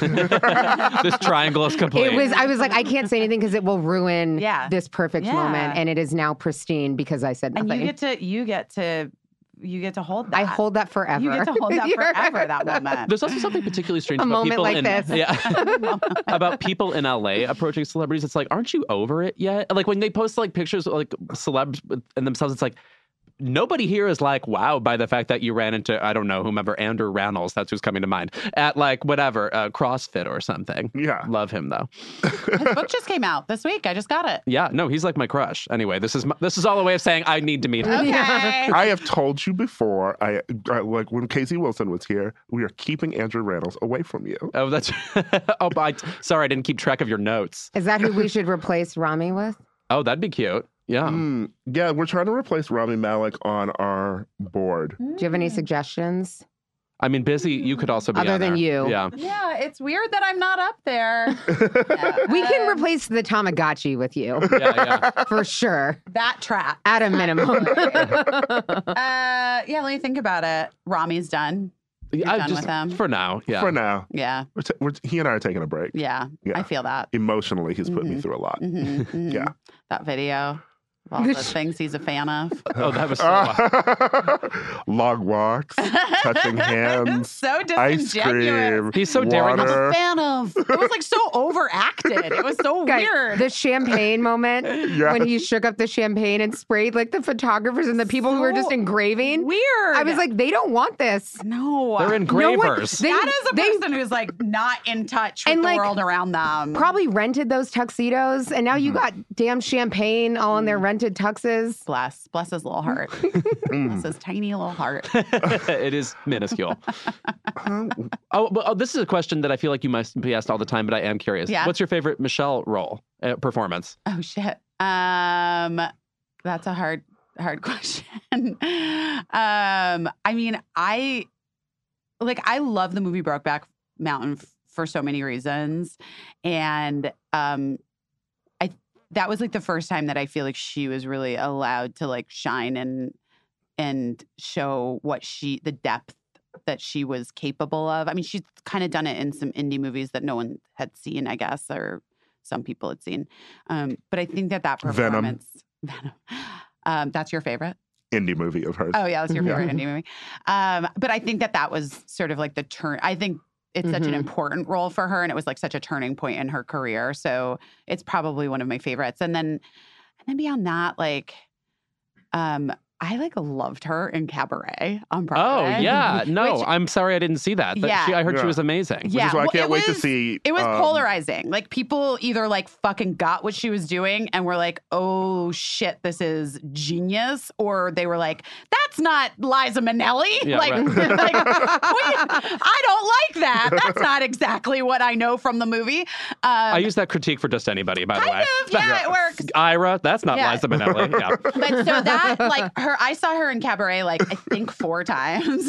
This triangle is complete. It was. I was like, I can't say anything because it will ruin Yeah. this perfect Yeah. moment, and it is now pristine because I said and nothing. you get to, you get to, you get to hold that. I hold that forever. You get to hold that You're- forever. That moment. There's also something particularly strange A about moment people like in this. yeah about people in L A approaching celebrities. It's like, aren't you over it yet? Like when they post like pictures of like celebs and themselves, it's like nobody here is like wowed by the fact that you ran into I don't know whomever Andrew Rannells. That's who's coming to mind at like whatever uh, CrossFit or something. Yeah. Love him though. His book just came out this week. I just got it. Yeah, no, he's like my crush. Anyway, this is my, this is all a way of saying I need to meet him. Okay. I have told you before, I, I like when Casey Wilson was here, we are keeping Andrew Rannells away from you. Oh, that's oh, but I, sorry, I didn't keep track of your notes. Is that who we should replace Rami with? Oh, that'd be cute. Yeah. Mm, yeah, we're trying to replace Rami Malek on our board. Do you have any suggestions? I mean, busy. You could also be Other on than there. you. Yeah. Yeah, it's weird that I'm not up there. Yeah. We can Um, replace the Tamagotchi with you, Yeah, yeah. for sure, that trap. at a minimum. Uh, yeah, let me think about it. Rami's done. You're I done just, with him? For now, yeah. For now, Yeah, we're t- we're, he and I are taking a break. yeah, Yeah. I feel that. Emotionally, he's put me Mhm. through a lot. Mhm, mhm. Yeah. That video. of All the things he's a fan of. Oh, that was so. Long walks, touching hands, So ice disingenuous. cream. He's so daring. I'm water. a fan of. It was like so overacted. It was so Guys, weird. the champagne moment Yes. when he shook up the champagne and sprayed like the photographers and the people who were just So engraving. Weird. I was like, they don't want this. no. They're engravers. They- that is a they- person who's like not in touch with And, the like, world around them. Probably rented those tuxedos, and now you Mhm. got damn champagne all in their rented tuxes. Bless. Bless his little heart. Mm. Bless his tiny little heart. It is minuscule. Oh, but oh, this is a question that I feel like you must be asked all the time, but I am curious. Yeah. What's your favorite Michelle role, uh, performance? Oh shit. Um, that's a hard, hard question. um, I mean, I like I love the movie Brokeback Mountain f- for so many reasons, and um, I that was like the first time that I feel like she was really allowed to like shine and and show what she the depth that she was capable of. I mean, she's kind of done it in some indie movies that no one had seen, I guess, or some people had seen. Um, but I think that that Venom. performance, Venom, um, that's your favorite. Indie movie of hers. Oh yeah, that's your Yeah. favorite indie movie. Um, but I think that that was sort of like the turn. I think it's such an Mhm. important role for her, and it was like such a turning point in her career. So it's probably one of my favorites. And then, and then beyond that, like, um, I like loved her in Cabaret on Oh, Broadway. yeah. No, Which- I'm sorry I didn't see that. That- Yeah. she, I heard she Yeah. was amazing. Which yeah, is why I well, can't it wait to was- see. It was um, polarizing. Like people either like fucking got what she was doing and were like, "Oh shit, this is genius," or they were like, "That's not Liza Minnelli." Yeah, like, right. like, "Wait, I don't like that. That's not exactly what I know from the movie. Um, I use that critique for just anybody, by the way. Kind of, yeah, it works. Ira, that's not Yeah. Liza Minnelli. Yeah. But so that, like, her, I saw her in Cabaret, like, I think four times.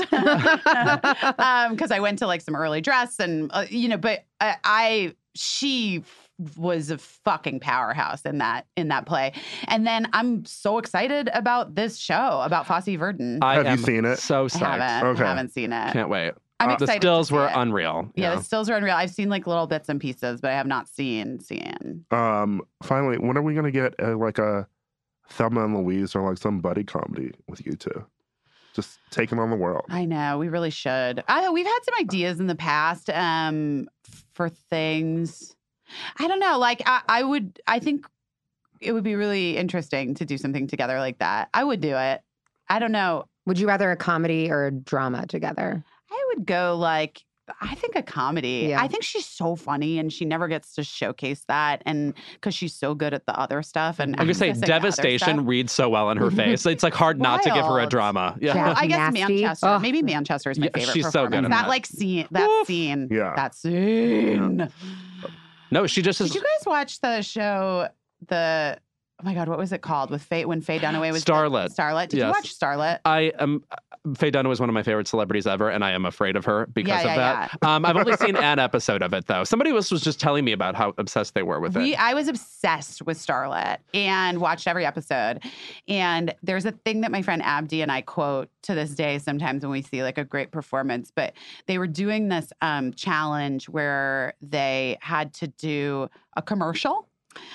um, because I went to, like, some early dress and, uh, you know, but I, I, she was a fucking powerhouse in that, in that play. And then I'm so excited about this show, about Fosse Verdon. I, I Have you am seen it? So psyched. haven't, Okay. haven't seen it. Can't wait. I'm Uh, excited the to stills see were it. unreal. Yeah, the stills are unreal. I've seen, like, little bits and pieces, but I have not seen, seen. Um, finally, when are we gonna get uh, like a Thelma and Louise or like some buddy comedy with you two? Just taking on the world. I know, we really should. I, we've had some ideas in the past um, for things. I don't know. Like, I, I would, I think it would be really interesting to do something together like that. I would do it. I don't know. Would you rather a comedy or a drama together? I would go like, I think a comedy. Yeah. I think she's so funny and she never gets to showcase that. And because she's so good at the other stuff. And I'm going to say accessing the other devastation stuff. reads so well in her face. It's like hard not to give her a Wild. drama. Yeah. Yeah. Well, I guess Nasty. Manchester. Oh. Maybe Manchester is my Yeah, favorite she's so good performance. in that that. like scene. That Woof. scene. Yeah. That scene. No, she just Did is you guys watch the show? The oh my god, what was it called? With Faye when Faye Dunaway was Starlet. Starlet. Did you Yes. watch Starlet? I am. Faye Dunaway is one of my favorite celebrities ever, and I am afraid of her because Yeah, of yeah, that. Um, I've only seen an episode of it, though. Somebody else was just telling me about how obsessed they were with We, it. I was obsessed with Starlet and watched every episode. And there's a thing that my friend Abdi and I quote to this day sometimes when we see like a great performance. But they were doing this um, challenge where they had to do a commercial.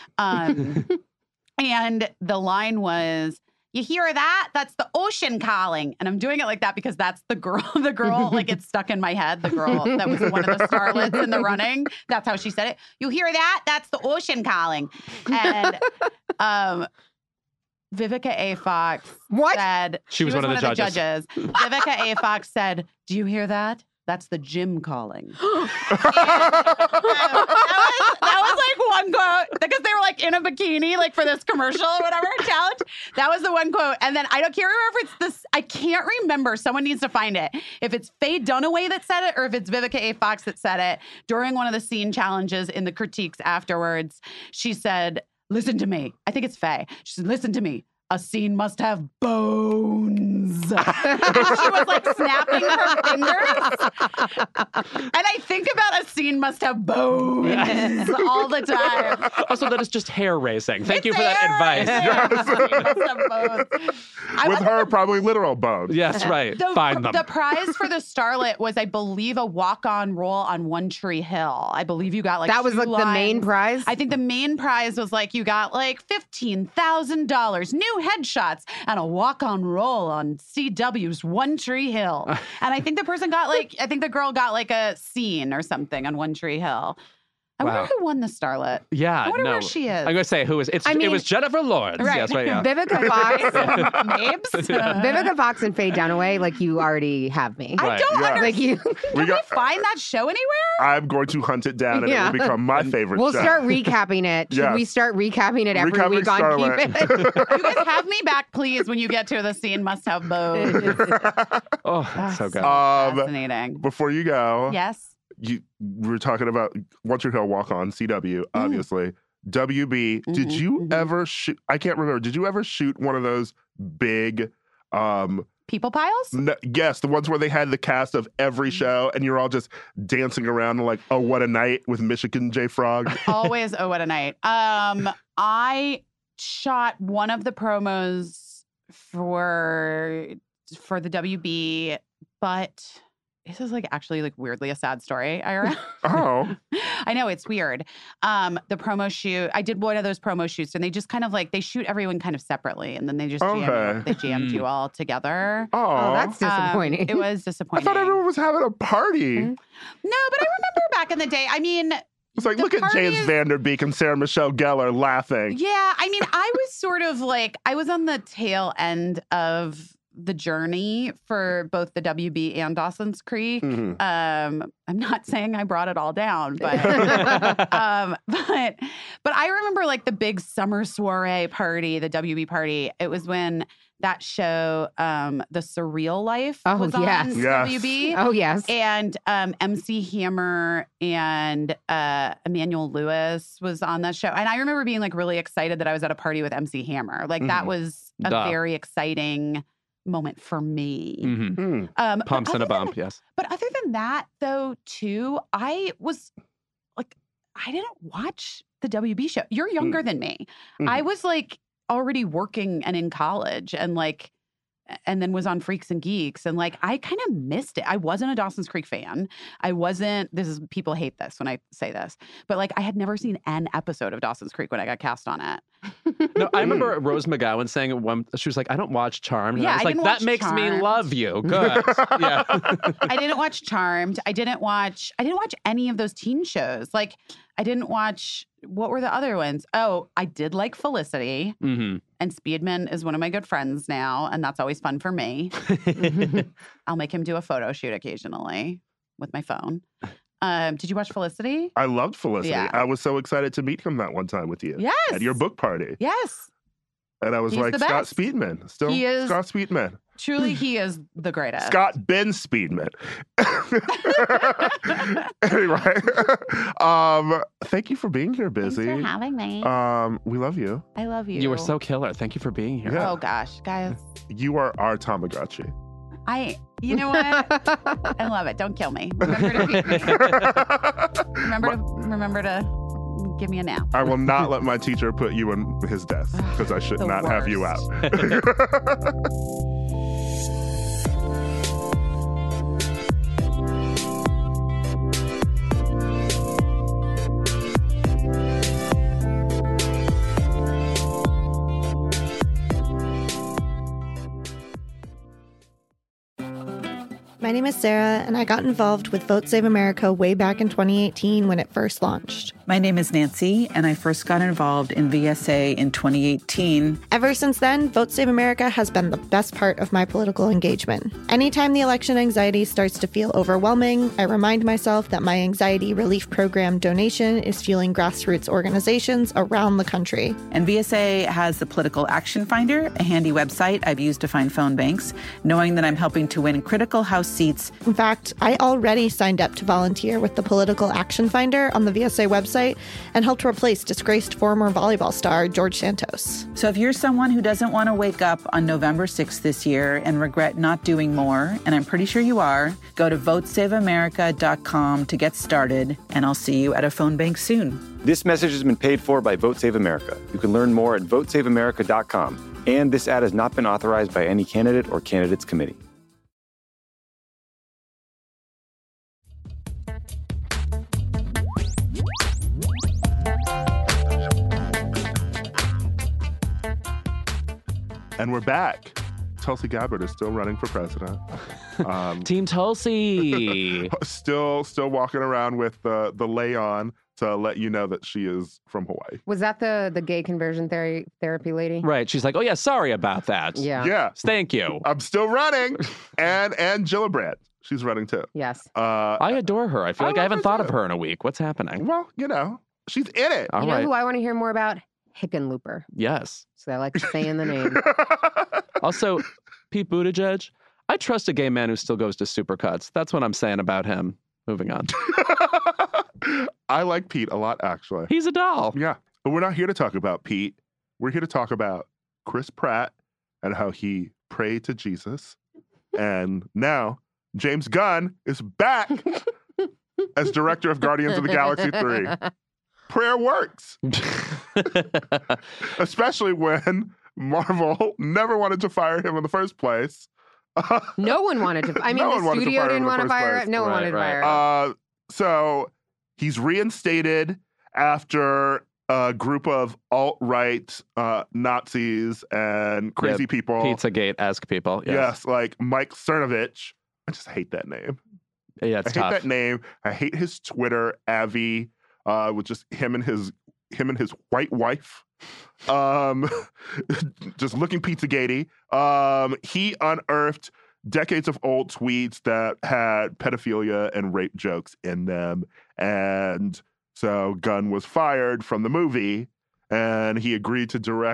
Um, and the line was, "You hear that? That's the ocean calling." And I'm doing it like that because that's the girl, the girl, like it's stuck in my head, the girl that was one of the starlets in the running. That's how she said it. "You hear that? That's the ocean calling." And um, Vivica A. Fox What? said, She was one of the judges. judges. Vivica A. Fox said, "Do you hear that? That's the gym calling." And, uh, that, was, that was like one quote because they were like in a bikini, like for this commercial or whatever challenge. That was the one quote. And then I don't can't remember if it's this. I can't remember. Someone needs to find it. If it's Faye Dunaway that said it or if it's Vivica A. Fox that said it during one of the scene challenges in the critiques afterwards. She said, "Listen to me." I think it's Faye. She said, "Listen to me. A scene must have bones." She was like snapping her fingers. And I think about a scene must have bones all the time. Also, that is just hair raising. Thank you It's for that hair advice. raising. A scene must have bones. I With wonder her, probably literal bones. Yes, right. The, Find them. the prize for the Starlet was, I believe, a walk-on role on One Tree Hill. I believe you got like That was two like the main lines. prize? I think the main prize was like you got like fifteen thousand dollars, new headshots, and a walk-on role on C W's One Tree Hill. And I think the person got like, I think the girl got like a scene or something on One Tree Hill. I Wow. wonder who won the Starlet. yeah, I wonder no. where she is. I'm going to say who is. It's, I it mean- was Jennifer Lawrence. Right. Yes, right. Yeah. Vivica Fox. Mabes? Vivica Fox and Faye Dunaway, like you already have me. I Right. don't Yeah. understand. Like you, We Can got. we find that show anywhere? I'm going to hunt it down, and Yeah. it will become my favorite. we'll show. start recapping it. Should Yes. we start recapping it every Recapping week on Starlet. Keep It? You guys have me back, please, when you get to the scene must have bones. Oh, that's so good. Um, Fascinating. Before you go, Yes. you we were talking about One Tree Hill Walk On C W, Mm. obviously. W B. Did Mhm, you mhm. ever shoot? I can't remember. Did you ever shoot one of those big? um People piles? n- Yes, the ones where they had the cast of every Mm-hmm. show, and you're all just dancing around like, "Oh, what a night" with Michigan J. Frog. Always, oh, what a night. Um, I shot one of the promos for for the W B, but this is like actually like weirdly a sad story, Ira. Oh, I know it's weird. Um, the promo shoot, I did one of those promo shoots, and they just kind of like they shoot everyone kind of separately, and then they just jam Okay. you, they jammed you all together. oh, Oh, that's Um, disappointing. it was I disappointing. thought everyone was having a party. No, but I remember back in the day. I mean, It's like, the look at James parties- Vanderbeek and Sarah Michelle Gellar laughing. yeah. I mean, I was sort of like I was on the tail end of the journey for both the W B and Dawson's Creek. Mhm. Um, I'm not saying I brought it all down, but um, but but I remember like the big summer soiree party, the W B party. It was when that show, um, The Surreal Life, Oh, was yes. on Yes. W B. Oh, yes. And um, M C Hammer and uh, Emmanuel Lewis was on that show. And I remember being like really excited that I was at a party with M C Hammer. Like that Mhm. was a Duh. very exciting moment for me. Mhm. Hmm. Um, but Pumps and a other than- bump, yes. But other than that, though, too, I was like, I didn't watch the W B show. You're younger than me. Mhm. I was like already working and in college and like, and then was on Freaks and Geeks. And like, I kind of missed it. I wasn't a Dawson's Creek fan. I wasn't, this is, people hate this when I say this, but like, I had never seen an episode of Dawson's Creek when I got cast on it. No, I remember Rose McGowan saying at one, she was like, I don't watch Charmed. And Yeah, I was I like, didn't that watch makes me Charmed. love you. Good. Yeah. I didn't watch Charmed. I didn't watch, I didn't watch any of those teen shows. Like, I didn't watch, what were the other ones? Oh, I did like Felicity. hmm And Speedman is one of my good friends now, and that's always fun for me. I'll make him do a photo shoot occasionally with my phone. Um, did you watch Felicity? I loved Felicity. Yeah. I was so excited to meet him that one time with you Yes. at your book party. Yes. And I was He's like, the Scott best. Speedman. Still He is- Scott Speedman. Truly, he is the greatest. Scott Ben Speedman. Anyway, um, thank you for being here, Thanks Busy. for having me. Um, we love you. I love you. You were so killer. Thank you for being here. Yeah. Oh gosh, guys. You are our Tamagotchi. I. You know what? I love it. Don't kill me. Remember to feed me. Remember to remember to give me a nap. I will not let my teacher put you in his desk because I should The not have you out. worst. My name is Sarah, and I got involved with Vote Save America way back in twenty eighteen when it first launched. My name is Nancy, and I first got involved in V S A in twenty eighteen. Ever since then, Vote Save America has been the best part of my political engagement. Anytime the election anxiety starts to feel overwhelming, I remind myself that my anxiety relief program donation is fueling grassroots organizations around the country. And V S A has the Political Action Finder, a handy website I've used to find phone banks, knowing that I'm helping to win critical House seats. In fact, I already signed up to volunteer with the Political Action Finder on the V S A website and helped replace disgraced former volleyball star George Santos. So if you're someone who doesn't want to wake up on November sixth this year and regret not doing more, and I'm pretty sure you are, go to vote save america dot com to get started, and I'll see you at a phone bank soon. This message has been paid for by Vote Save America. You can learn more at vote save america dot com. And this ad has not been authorized by any candidate or candidates committee. And we're back. Tulsi Gabbard is still running for president. Um, Team Tulsi. still, still walking around with uh, the lay on to let you know that she is from Hawaii. Was that the the gay conversion therapy therapy lady? Right. She's like, oh, yeah, sorry about that. Yeah. Yeah, Thank you. I'm still running, and and Gillibrand, she's running too. Yes. Uh, I adore her. I feel I like I love haven't her thought of too. her in a week. What's happening? well, you know, she's in it. All you know right. who I want to hear more about? Hickenlooper. Yes. So I like saying the name. Also, Pete Buttigieg, I trust a gay man who still goes to Supercuts. That's what I'm saying about him. Moving on. I like Pete a lot, actually. He's a doll. Yeah, but we're not here to talk about Pete. We're here to talk about Chris Pratt and how he prayed to Jesus. And now James Gunn is back as director of Guardians of the Galaxy three. Prayer works, especially when Marvel never wanted to fire him in the first place. No one wanted to. I mean, No one the wanted to studio fire him in didn't the want to first fire place. him. No one Right, wanted to right. fire him. Uh, so he's reinstated after a group of alt-right uh, Nazis and crazy Yeah, people. Pizzagate-esque people. Yes. Yes, like Mike Cernovich. I just hate that name. Yeah, I it's hate tough. that name. I hate his Twitter, Avi, uh, with just him and his him and his white wife. Um, just looking Pizzagate-y. Um, he unearthed decades of old tweets that had pedophilia and rape jokes in them. And so Gunn was fired from the movie, and he agreed to direct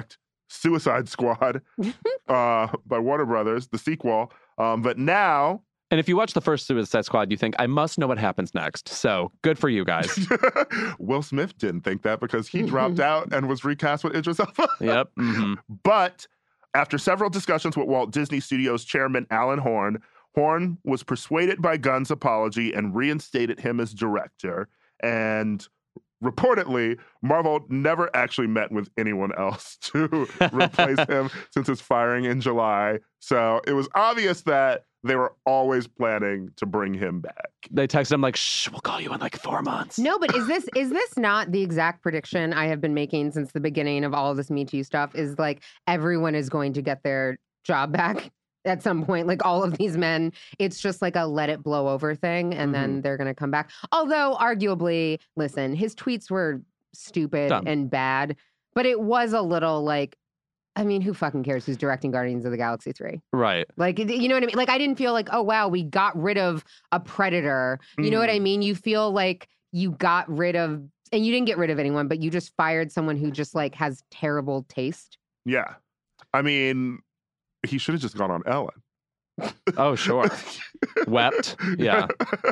Suicide Squad uh, by Warner Brothers, the sequel. Um, but now... And if you watch the first Suicide Squad, you think, I must know what happens next. So good for you guys. Will Smith didn't think that because he dropped out and was recast with Idris Elba. Yep. Mm-hmm. But after several discussions with Walt Disney Studios chairman Alan Horn, Horn was persuaded by Gunn's apology and reinstated him as director. And reportedly, Marvel never actually met with anyone else to replace him since his firing in July. So it was obvious that they were always planning to bring him back. They texted him like, shh, we'll call you in like four months. No, but is this is this not the exact prediction I have been making since the beginning of all of this Me Too stuff? Is like everyone is going to get their job back at some point. Like all of these men, it's just like a let it blow over thing, and mm-hmm. then they're going to come back. Although arguably, listen, his tweets were stupid Dumb. and bad, but it was a little like, I mean, who fucking cares who's directing Guardians of the Galaxy three? Right. Like, you know what I mean? Like, I didn't feel like, oh, wow, we got rid of a predator. You mm. know what I mean? You feel like you got rid of, and you didn't get rid of anyone, but you just fired someone who just, like, has terrible taste. Yeah. I mean, he should have just gone on Ellen. Oh, sure. Wept. Yeah.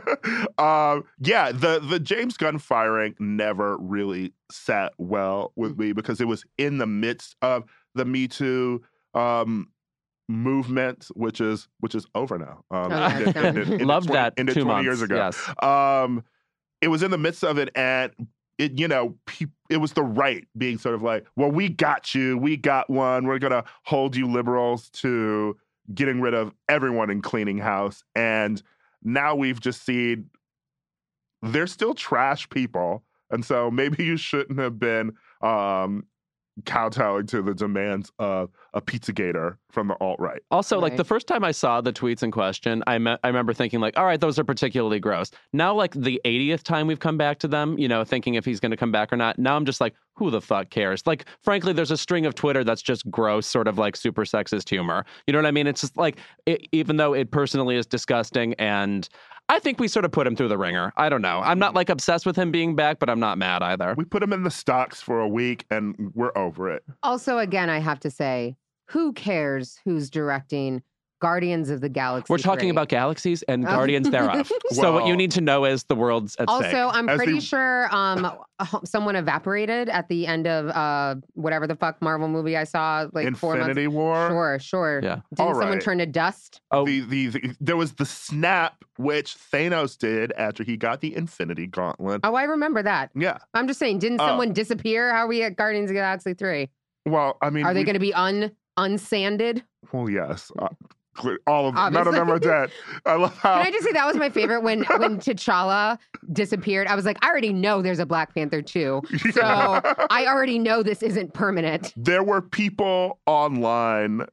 um, yeah, the, the James Gunn firing never really sat well with me because it was in the midst of the Me Too um, movement, which is which is over now. Um, oh, yeah, ended, ended, ended Loved twenty, that ended two twenty months. years ago. Yes. Um, it was in the midst of it, and it, you know, pe- it was the right being sort of like, well, we got you, we got one. We're gonna hold you liberals to getting rid of everyone and cleaning house. And now we've just seen they're still trash people, and so maybe you shouldn't have been. Um, kowtowing to the demands of a Pizzagator from the alt-right. Also, right. like the first time I saw the tweets in question, I me- I remember thinking like, all right, those are particularly gross. Now, like the eightieth time we've come back to them, you know, thinking if he's going to come back or not. Now I'm just like, who the fuck cares? Like, frankly, there's a string of Twitter that's just gross, sort of like super sexist humor. You know what I mean? It's just like, it, even though it personally is disgusting, and I think we sort of put him through the ringer. I don't know. I'm not like obsessed with him being back, but I'm not mad either. We put him in the stocks for a week and we're over it. Also, again, I have to say, who cares who's directing Guardians of the Galaxy? We're talking three? about galaxies and Oh. Guardians thereof. So Well, what you need to know is the world's at Also, stake. I'm As pretty the- sure um, someone evaporated at the end of uh, whatever the fuck Marvel movie I saw like four months. Infinity War. Sure, sure. Yeah. Didn't All someone right. turn to dust? Oh, The, the, the, there was the snap, which Thanos did after he got the Infinity Gauntlet. Oh, I remember that. Yeah. I'm just saying, didn't Oh. someone disappear? How are we at Guardians of the Galaxy three? Well, I mean, Are they we- going to be un unsanded? Well, yes. Uh, clear- all of none of Obviously. them are dead. I love how. Can I just say that was my favorite when when T'Challa disappeared? I was like, I already know there's a Black Panther two, so I already know this isn't permanent. There were people online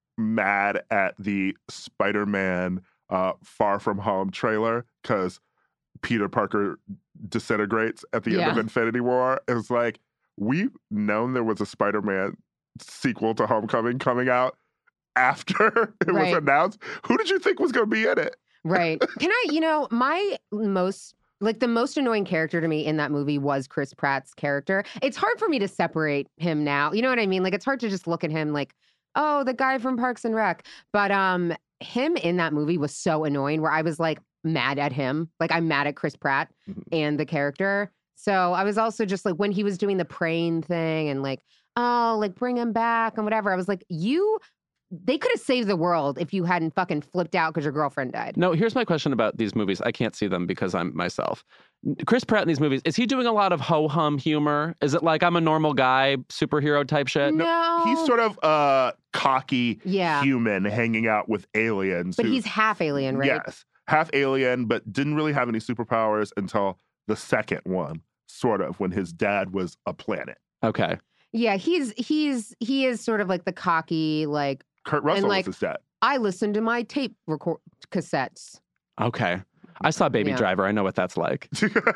mad at the Spider-Man uh, Far From Home trailer because Peter Parker disintegrates at the end Yeah. of Infinity War. It was like, we've known there was a Spider-Man sequel to Homecoming coming out after it Right. was announced. Who did you think was going to be in it? Right. Can I, you know, my most, like the most annoying character to me in that movie was Chris Pratt's character. It's hard for me to separate him now. You know what I mean? Like, it's hard to just look at him like, oh, the guy from Parks and Rec. But um, him in that movie was so annoying where I was like mad at him. Like, I'm mad at Chris Pratt Mhm. and the character. So I was also just like, when he was doing the praying thing and like, oh, like bring him back and whatever, I was like, you, they could have saved the world if you hadn't fucking flipped out because your girlfriend died. no, here's my question about these movies. I can't see them because I'm myself. Chris Pratt in these movies, is he doing a lot of ho-hum humor? Is it like I'm a normal guy, superhero type shit? No. He's sort of a cocky Yeah. human hanging out with aliens. But who- he's half alien, right? Yes, half alien, but didn't really have any superpowers until the second one, sort of, when his dad was a planet. Okay. Yeah, he's he's he is sort of like the cocky, like, Kurt Russell like- was his dad. I listen to my tape record cassettes. Okay. I saw Baby Yeah. Driver. I know what that's like.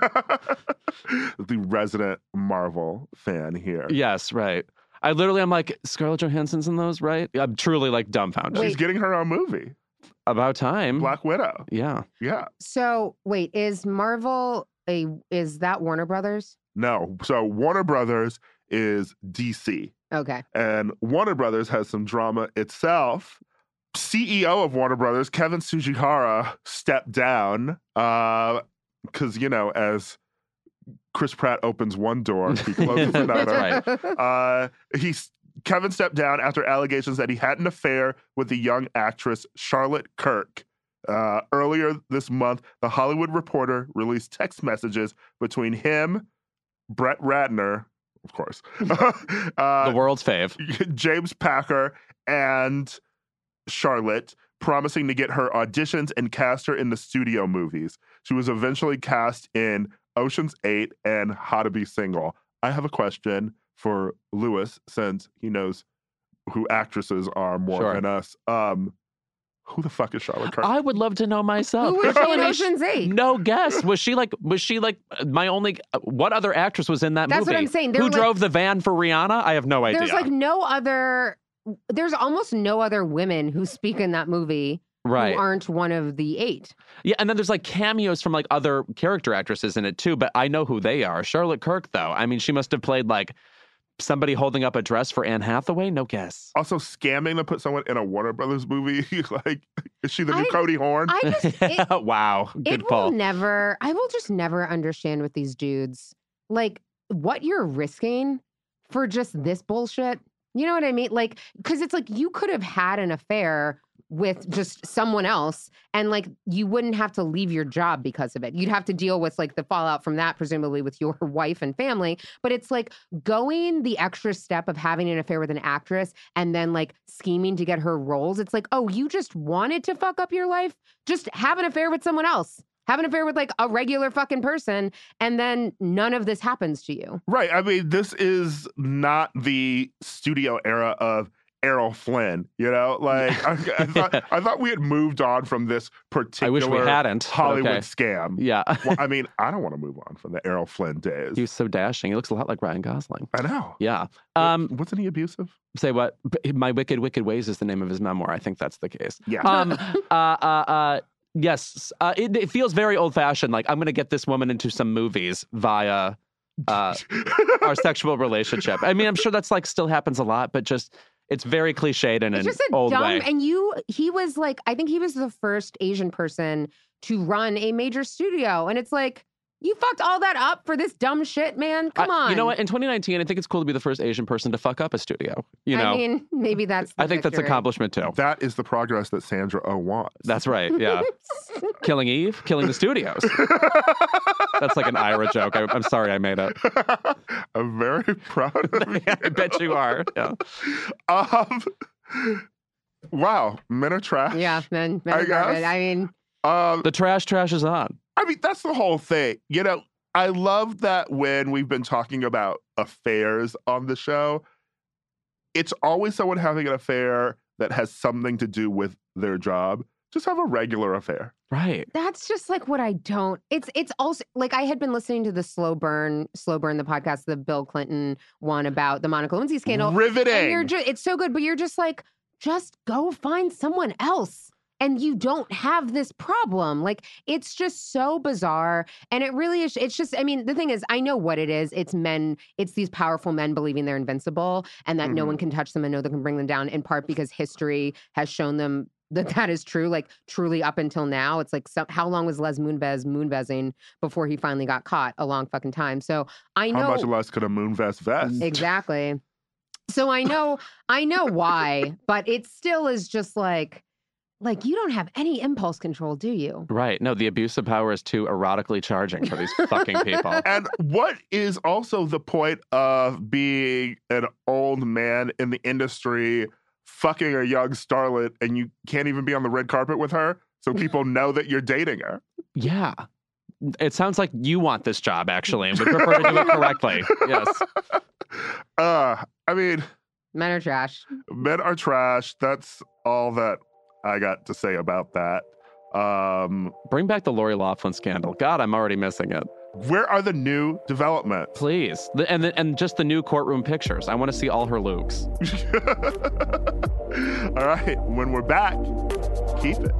The resident Marvel fan here. Yes, right. I literally, I'm like, Scarlett Johansson's in those, right? I'm truly like dumbfounded. Wait. She's getting her own movie, About time. Black Widow. Yeah. Yeah. So wait, is Marvel a is that Warner Brothers? No. So Warner Brothers is D C. Okay. And Warner Brothers has some drama itself. C E O of Warner Brothers, Kevin Tsujihara, stepped down because, uh, you know, as Chris Pratt opens one door, he closes another. That's right. Uh, he's, Kevin stepped down after allegations that he had an affair with the young actress Charlotte Kirk. Uh, earlier this month, The Hollywood Reporter released text messages between him, Brett Ratner, of course, uh, The world's fave. James Packer, and Charlotte, promising to get her auditions and cast her in the studio movies. She was eventually cast in Ocean's eight and How to Be Single. I have a question for Lewis, since he knows who actresses are more Sure. than us. Um, who the fuck is Charlotte Kirk? I would love to know myself. Who was she in Ocean's eight? No guess. Was she like? Was she like my only? What other actress was in that That's movie? what I'm saying. Who They're like- drove the van for Rihanna? I have no idea. There's like no other, there's almost no other women who speak in that movie right. who aren't one of the eight. Yeah, and then there's like cameos from like other character actresses in it too, but I know who they are. Charlotte Kirk, though. I mean, she must have played like somebody holding up a dress for Anne Hathaway. No guess. Also, scamming to put someone in a Warner Brothers movie. Like, is she the new I- Cody Horn? I just, it, Wow, good it call. will never, I will just never understand with these dudes, like what you're risking for just this bullshit. You know what I mean? Like, because it's like you could have had an affair with just someone else and like you wouldn't have to leave your job because of it. You'd have to deal with like the fallout from that, presumably with your wife and family. But it's like going the extra step of having an affair with an actress and then like scheming to get her roles. It's like, oh, you just wanted to fuck up your life? Just have an affair with someone else. Have an affair with like a regular fucking person, and then none of this happens to you. Right. I mean, this is not the studio era of Errol Flynn, you know? Like, I, I, thought, I thought we had moved on from this particular I wish we hadn't. but Hollywood okay. scam. Yeah. Well, I mean, I don't want to move on from the Errol Flynn days. He was so dashing. He looks a lot like Ryan Gosling. I know. Yeah. Um, Wasn't he abusive? say what? B- My Wicked, Wicked Ways is the name of his memoir. I think that's the case. Yeah. Um, uh, uh, uh, yes. Uh, it, it feels very old fashioned. Like, I'm going to get this woman into some movies via uh, our sexual relationship. I mean, I'm sure that's like still happens a lot, but just it's very cliched in It's an just a old dumb, way. and you, he was like, I think he was the first Asian person to run a major studio. And it's like, you fucked all that up for this dumb shit, man. Come I- on. You know what? In twenty nineteen, I think it's cool to be the first Asian person to fuck up a studio. You know, I mean, maybe that's. the I think that's victory. accomplishment too. That is the progress that Sandra Oh wants. That's right. Yeah. Killing Eve, killing the studios. That's like an Ira joke. I, I'm sorry I made it. I'm very proud of you. I bet you are. Yeah. Um, wow, men are trash. Yeah, man. men I are garbage. guess. I mean, Um, The trash trash is on. I mean, that's the whole thing. You know, I love that when we've been talking about affairs on the show, it's always someone having an affair that has something to do with their job. Just have a regular affair. Right. that's just like what I don't. It's it's also like I had been listening to the Slow Burn, Slow Burn, the podcast, the Bill Clinton one about the Monica Lewinsky scandal. Riveting. And you're just, it's so good, but you're just like, just go find someone else. And you don't have this problem. Like, it's just so bizarre. And it really is, it's just, I mean, the thing is, I know what it is. It's men, it's these powerful men believing they're invincible and that no Mhm. one can touch them and no one can bring them down, in part because history has shown them that that is true. Like, truly up until now, it's like, some, how long was Les Moonves moonvezing before he finally got caught? A long fucking time. So I know. How much less could a moonvest vest? Exactly. So I know, I know why, but it still is just like, like you don't have any impulse control, do you? Right. No, the abuse of power is too erotically charging for these fucking people. And what is also the point of being an old man in the industry fucking a young starlet and you can't even be on the red carpet with her so people know that you're dating her? Yeah. It sounds like you want this job, actually, and would prefer to do it correctly. Yes. Uh, I mean, Men are trash. men are trash. That's all that I got to say about that. Um, Bring back the Lori Loughlin scandal. God, I'm already missing it. where are the new developments? Please. The, and, the, and just the new courtroom pictures. I want to see all her looks. All right, when we're back, keep it.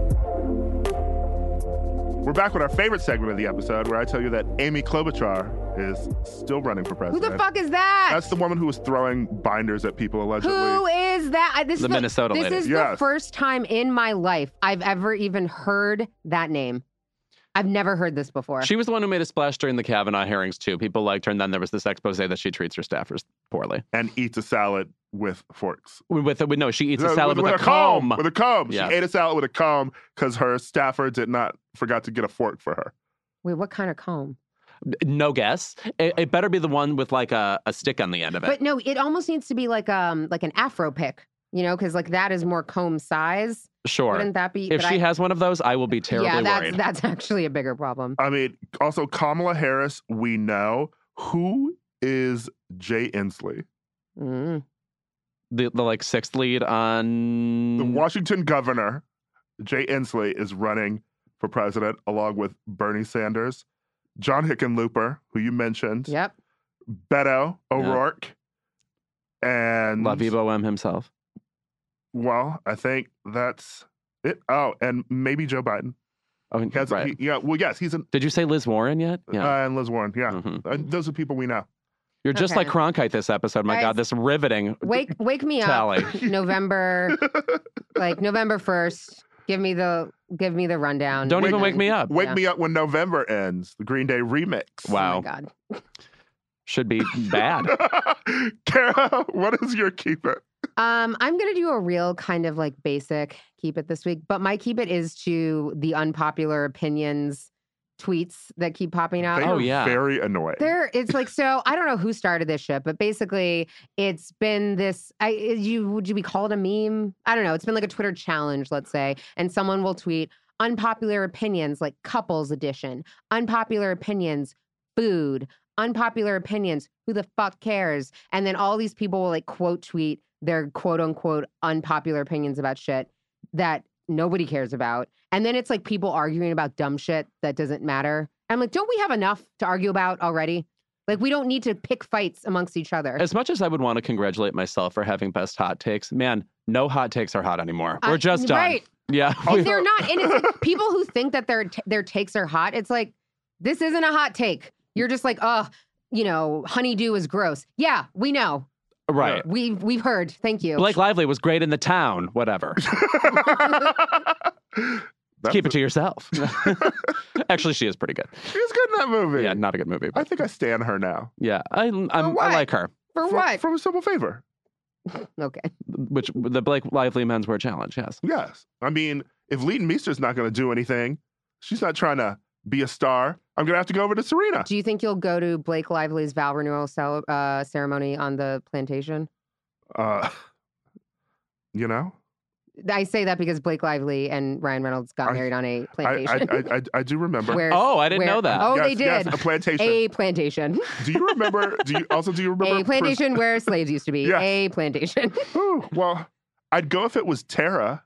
We're back with our favorite segment of the episode where I tell you that Amy Klobuchar is still running for Who president. the fuck is that? That's the woman who was throwing binders at people allegedly. Who is that? I- This The is Minnesota This lady. is Yes. the first time in my life I've ever even heard that name. I've never heard this before. She was the one who made a splash during the Kavanaugh hearings, too. People liked her, and then there was this expose that she treats her staffers poorly. And eats a salad with forks. With, with no, she eats No, a salad with, a comb. With a comb. Yeah. She ate a salad with a comb because her staffer did not forgot to get a fork for her. Wait, what kind of comb? No guess. It, it better be the one with like a, a stick on the end of it. But no, it almost needs to be like um like an afro pick, you know, because like that is more comb size. Sure. Wouldn't that be? If but she I, has one of those, I will be terribly yeah, that's worried. that's actually a bigger problem. I mean, also Kamala Harris, we know. Who is Jay Inslee? Mm. The, the like sixth lead on The Washington governor, Jay Inslee, is running for president along with Bernie Sanders, John Hickenlooper, who you mentioned, Yep. Beto O'Rourke, and La Vivo M himself. well, I think that's it. Oh, and maybe Joe Biden. Oh, He has- right. he- yeah, well, yes, he's an, Did you say Liz Warren yet? Yeah. uh, and Liz Warren. Yeah, Mhm. Uh, those are people we know. You're just okay. like Cronkite this episode. My Guys, God, this riveting Wake wake me tally. up November like November first. Give me the give me the rundown. Don't and even wake then- me up. Wake Yeah. me up when November ends. The Green Day remix. Wow. Oh my God. Should be bad. Kara, what is your keep it? Um, I'm gonna do a real kind of like basic keep it this week, but my keep it is to the unpopular opinions tweets that keep popping up. They Oh, are yeah. very annoying. There, it's like so. I don't know who started this shit, but basically, it's been this. I you would you be called a meme? I don't know. It's been like a Twitter challenge, let's say, and someone will tweet unpopular opinions like couples edition, unpopular opinions, food, unpopular opinions. Who the fuck cares? And then all these people will like quote tweet their quote unquote unpopular opinions about shit that nobody cares about. And then it's like people arguing about dumb shit that doesn't matter. I'm like, don't we have enough to argue about already? Like, we don't need to pick fights amongst each other. As much as I would want to congratulate myself for having best hot takes, man, no hot takes are hot anymore. We're I- just done. right. Yeah. And they're not. And it's like people who think that their t- their takes are hot. It's like, this isn't a hot take. You're just like, oh, you know, honeydew is gross. Yeah, we know. Right. We've we've heard. Thank you. Blake Lively was great in The Town. Whatever. That's Keep it to yourself. Actually, she is pretty good. She was good in that movie. Yeah, not a good movie. I But think I stand her now. yeah, I I'm, I what? like her. For For- what? From A Simple Favor. Okay. Which the Blake Lively menswear challenge. Yes. Yes. I mean, if Leighton Meester's not going to do anything, she's not trying to be a star, I'm going to have to go over to Serena. Do you think you'll go to Blake Lively's vow renewal cel- uh, ceremony on the plantation? Uh, you know? I say that because Blake Lively and Ryan Reynolds got I- married on a I, plantation. I, I, I, I do remember. Where- Oh, I didn't where- know that. Oh, Yes, they yes, did. a plantation. A plantation. Do you remember? Do you also do you remember? A plantation where slaves used to be. Yes. A plantation. Ooh, well, I'd go if it was Tara.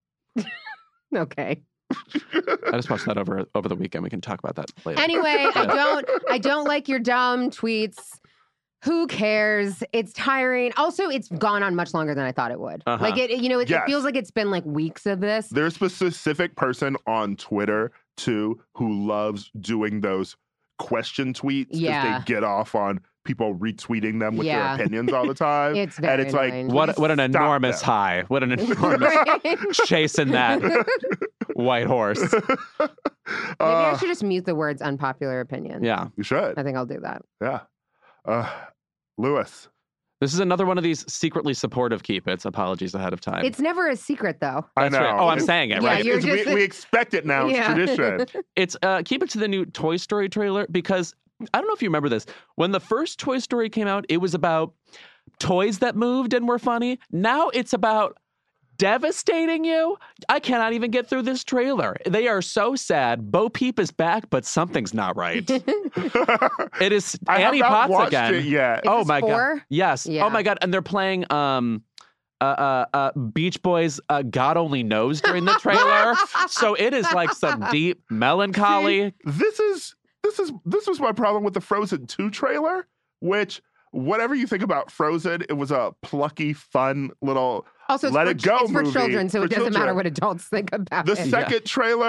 Okay. I just watched that over over the weekend. We can talk about that later. Anyway, I don't I don't like your dumb tweets. Who cares? It's tiring. Also, it's gone on much longer than I thought it would. Uh-huh. Like it, you know, it, Yes. it feels like it's been like weeks of this. There's a specific person on Twitter too who loves doing those question tweets because Yeah. they get off on people retweeting them with Yeah. their opinions all the time. It's very and it's annoying. like What what an stop enormous them. high. What an enormous chasing that white horse. Maybe I Uh, should just mute the words unpopular opinion. Yeah. you should. I think I'll do that. Yeah. Uh, Lewis. This is another one of these secretly supportive keep its. Apologies ahead of time. It's never a secret though. I That's know. right. Oh, I'm It's- saying it, Yeah, right? you're it's- just- we, we expect it now. It's Yeah. tradition. It's uh keep it to the new Toy Story trailer because I don't know if you remember this. When the first Toy Story came out, it was about toys that moved and were funny. Now it's about devastating you. I cannot even get through this trailer. They are so sad. Bo Peep is back, but something's not right. It is I have Annie not Potts watched again. it yet. Is oh this my four? god. Yes. Yeah. Oh my god. And they're playing um uh, uh, uh, Beach Boys, uh, God Only Knows during the trailer. So it is like some deep melancholy. See, this is this is this was my problem with the Frozen two trailer, which whatever you think about Frozen, it was a plucky, fun little Also, it's let for, it go it's for movie children, so for it doesn't matter children. what adults think about The it. second trailer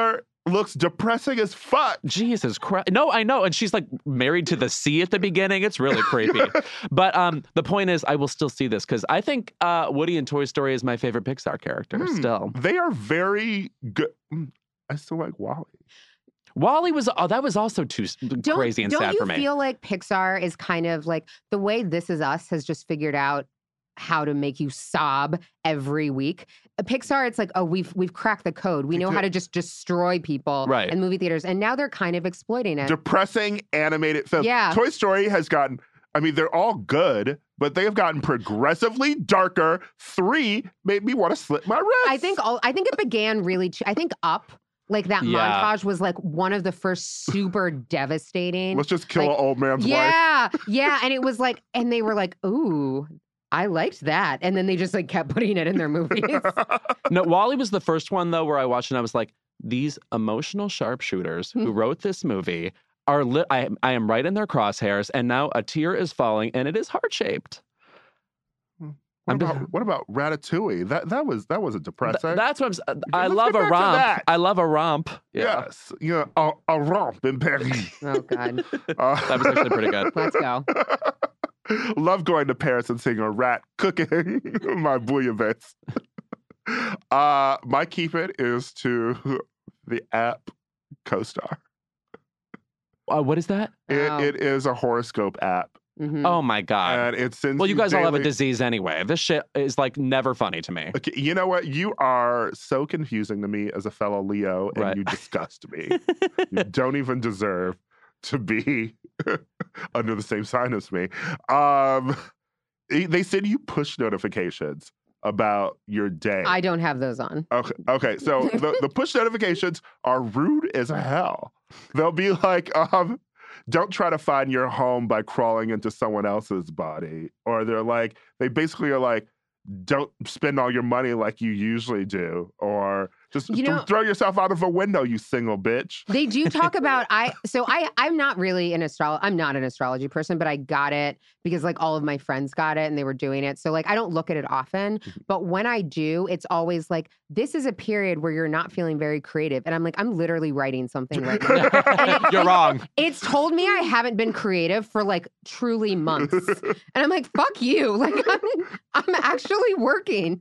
looks depressing as fuck. Jesus Christ. No, I know. And she's like married to the sea at the beginning. It's really creepy. But um, the point is, I will still see this because I think uh, Woody in Toy Story is my favorite Pixar character Hmm. still. They are very good. Mm, I still like Wall-E. Wall-E was, oh, that was also too s- Don't, crazy and don't sad you for me. feel like Pixar is kind of like the way This Is Us has just figured out how to make you sob every week? Uh, Pixar, it's like, oh, we've we've cracked the code. We know how to just destroy people Right. in movie theaters, and now they're kind of exploiting it. Depressing animated film. Yeah. Toy Story has gotten, I mean, they're all good, but they have gotten progressively darker. Three made me want to slit my wrist. I think all I think it began really. Ch- I think Up. Like that Yeah. montage was like one of the first super devastating. Let's just kill like, an old man's wife. Yeah, yeah, and it was like, and they were like, "Ooh, I liked that," and then they just like kept putting it in their movies. No, Wall-E was the first one, though, where I watched and I was like, these emotional sharpshooters who wrote this movie are, li- I, I am right in their crosshairs, and now a tear is falling, and it is heart-shaped. What about, what about Ratatouille? That that was that was a depressing. Th- that's what I'm. s- uh, I Let's love get a back to romp. that. I love a romp. Yeah. Yes, you know, a, a romp in Paris. Oh God, Uh, that was actually pretty good. Let's go. Love going to Paris and seeing a rat cooking my bouillabaisse. uh, my keep it is to the app CoStar. Uh, what is that? It, Oh. it is a horoscope app. Mhm. Oh my God. And it sends Well, you guys all have a daily- disease anyway. This shit is like never funny to me. Okay, you know what? You are so confusing to me as a fellow Leo, and Right. you disgust me. You don't even deserve to be under the same sign as me. Um, they they send you push notifications about your day. I don't have those on. Okay, okay. So the, the push notifications are rude as hell. They'll be like, um, don't try to find your home by crawling into someone else's body. Or they're like, they basically are like, don't spend all your money like you usually do. Or just You th- know- throw yourself out of a window, you single bitch. They do talk about I so I I'm not really an astrology I'm not an astrology person, but I got it because like all of my friends got it and they were doing it. So like I don't look at it often, but when I do, it's always like this is a period where you're not feeling very creative. And I'm like, I'm literally writing something right now. And it- You're wrong. It's told me I haven't been creative for like truly months. And I'm like, fuck you. Like I'm I'm actually working.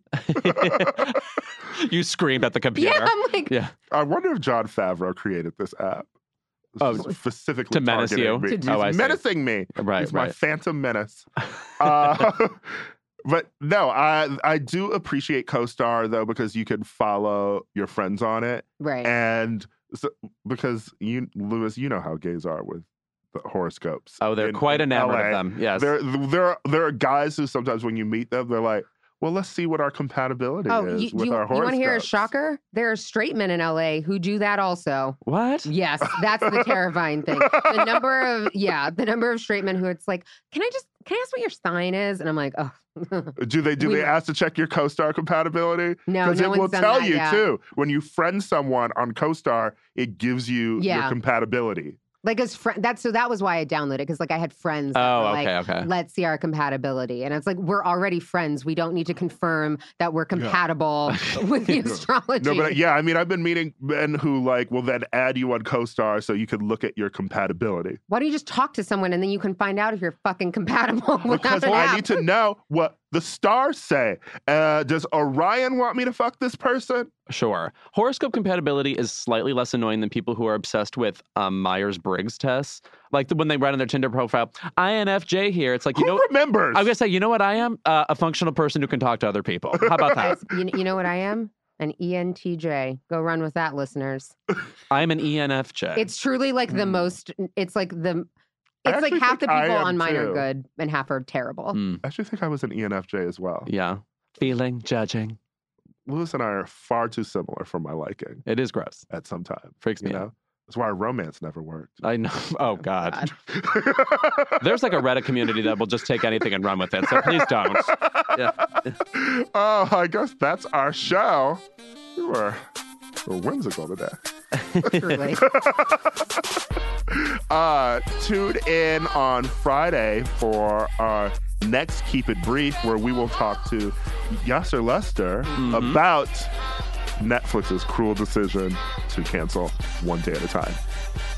You screamed at the computer. Yeah, I'm like, Yeah. I wonder if John Favreau created this app. Oh, specifically to menace targeted you? me. To- He's Oh, I see. menacing me. Right, He's my right. phantom menace. Uh, but no, I I do appreciate CoStar though because you can follow your friends on it, right. and so, because you, Lewis, you know how gays are with the horoscopes. Oh, they're in- quite in enamored L A. of them. Yes. There, there, there are guys who sometimes when you meet them, they're like, "Well, let's see what our compatibility Oh, is you, with you, our you horoscopes." want to hear a shocker? There are straight men in L A who do that also. What? Yes, that's the terrifying thing. The number of yeah, the number of straight men who it's like, can I just can I ask what your sign is? And I'm like, oh, Do they do We- they ask to check your CoStar compatibility? No, because no it one's will done tell that you yet. too. When you friend someone on CoStar, it gives you your Yeah. compatibility. like as friend. That's so that was why I downloaded it because like I had friends. That Oh, were okay, like, okay. Let's see our compatibility, and it's like we're already friends. We don't need to confirm that we're compatible with the astrology. No, but yeah, I mean, I've been meeting men who like will then add you on CoStar so you can look at your compatibility. Why don't you just talk to someone and then you can find out if you're fucking compatible? without Because an well, I app? need to know what the stars say. Uh, does Orion want me to fuck this person? Sure. Horoscope compatibility is slightly less annoying than people who are obsessed with um, Myers-Briggs tests. Like the, when they write on their Tinder profile, I N F J here. It's like, you Who know, remembers? I was going to say, you know what I am? Uh, a functional person who can talk to other people. How about that? Guys, you, you know what I am? An E N T J. Go run with that, listeners. I'm an E N F J. It's truly like the most. It's like the. I It's like actually half the think I people am on mine are too. good and half are terrible. Mm, I actually think I was an E N F J as well. yeah. Feeling, judging. Lewis and I are far too similar for my liking It is gross. at some time. Freaks you me know? out. That's why our romance never worked. I know. Oh, God. There's like a Reddit community that will just take anything and run with it. So please don't. Yeah. Oh, I guess that's our show. We were, we were whimsical today. Truly. uh, tune in on Friday for our next Keep It Brief, where we will talk to Yasser Lester Mm-hmm. about Netflix's cruel decision to cancel One Day at a Time.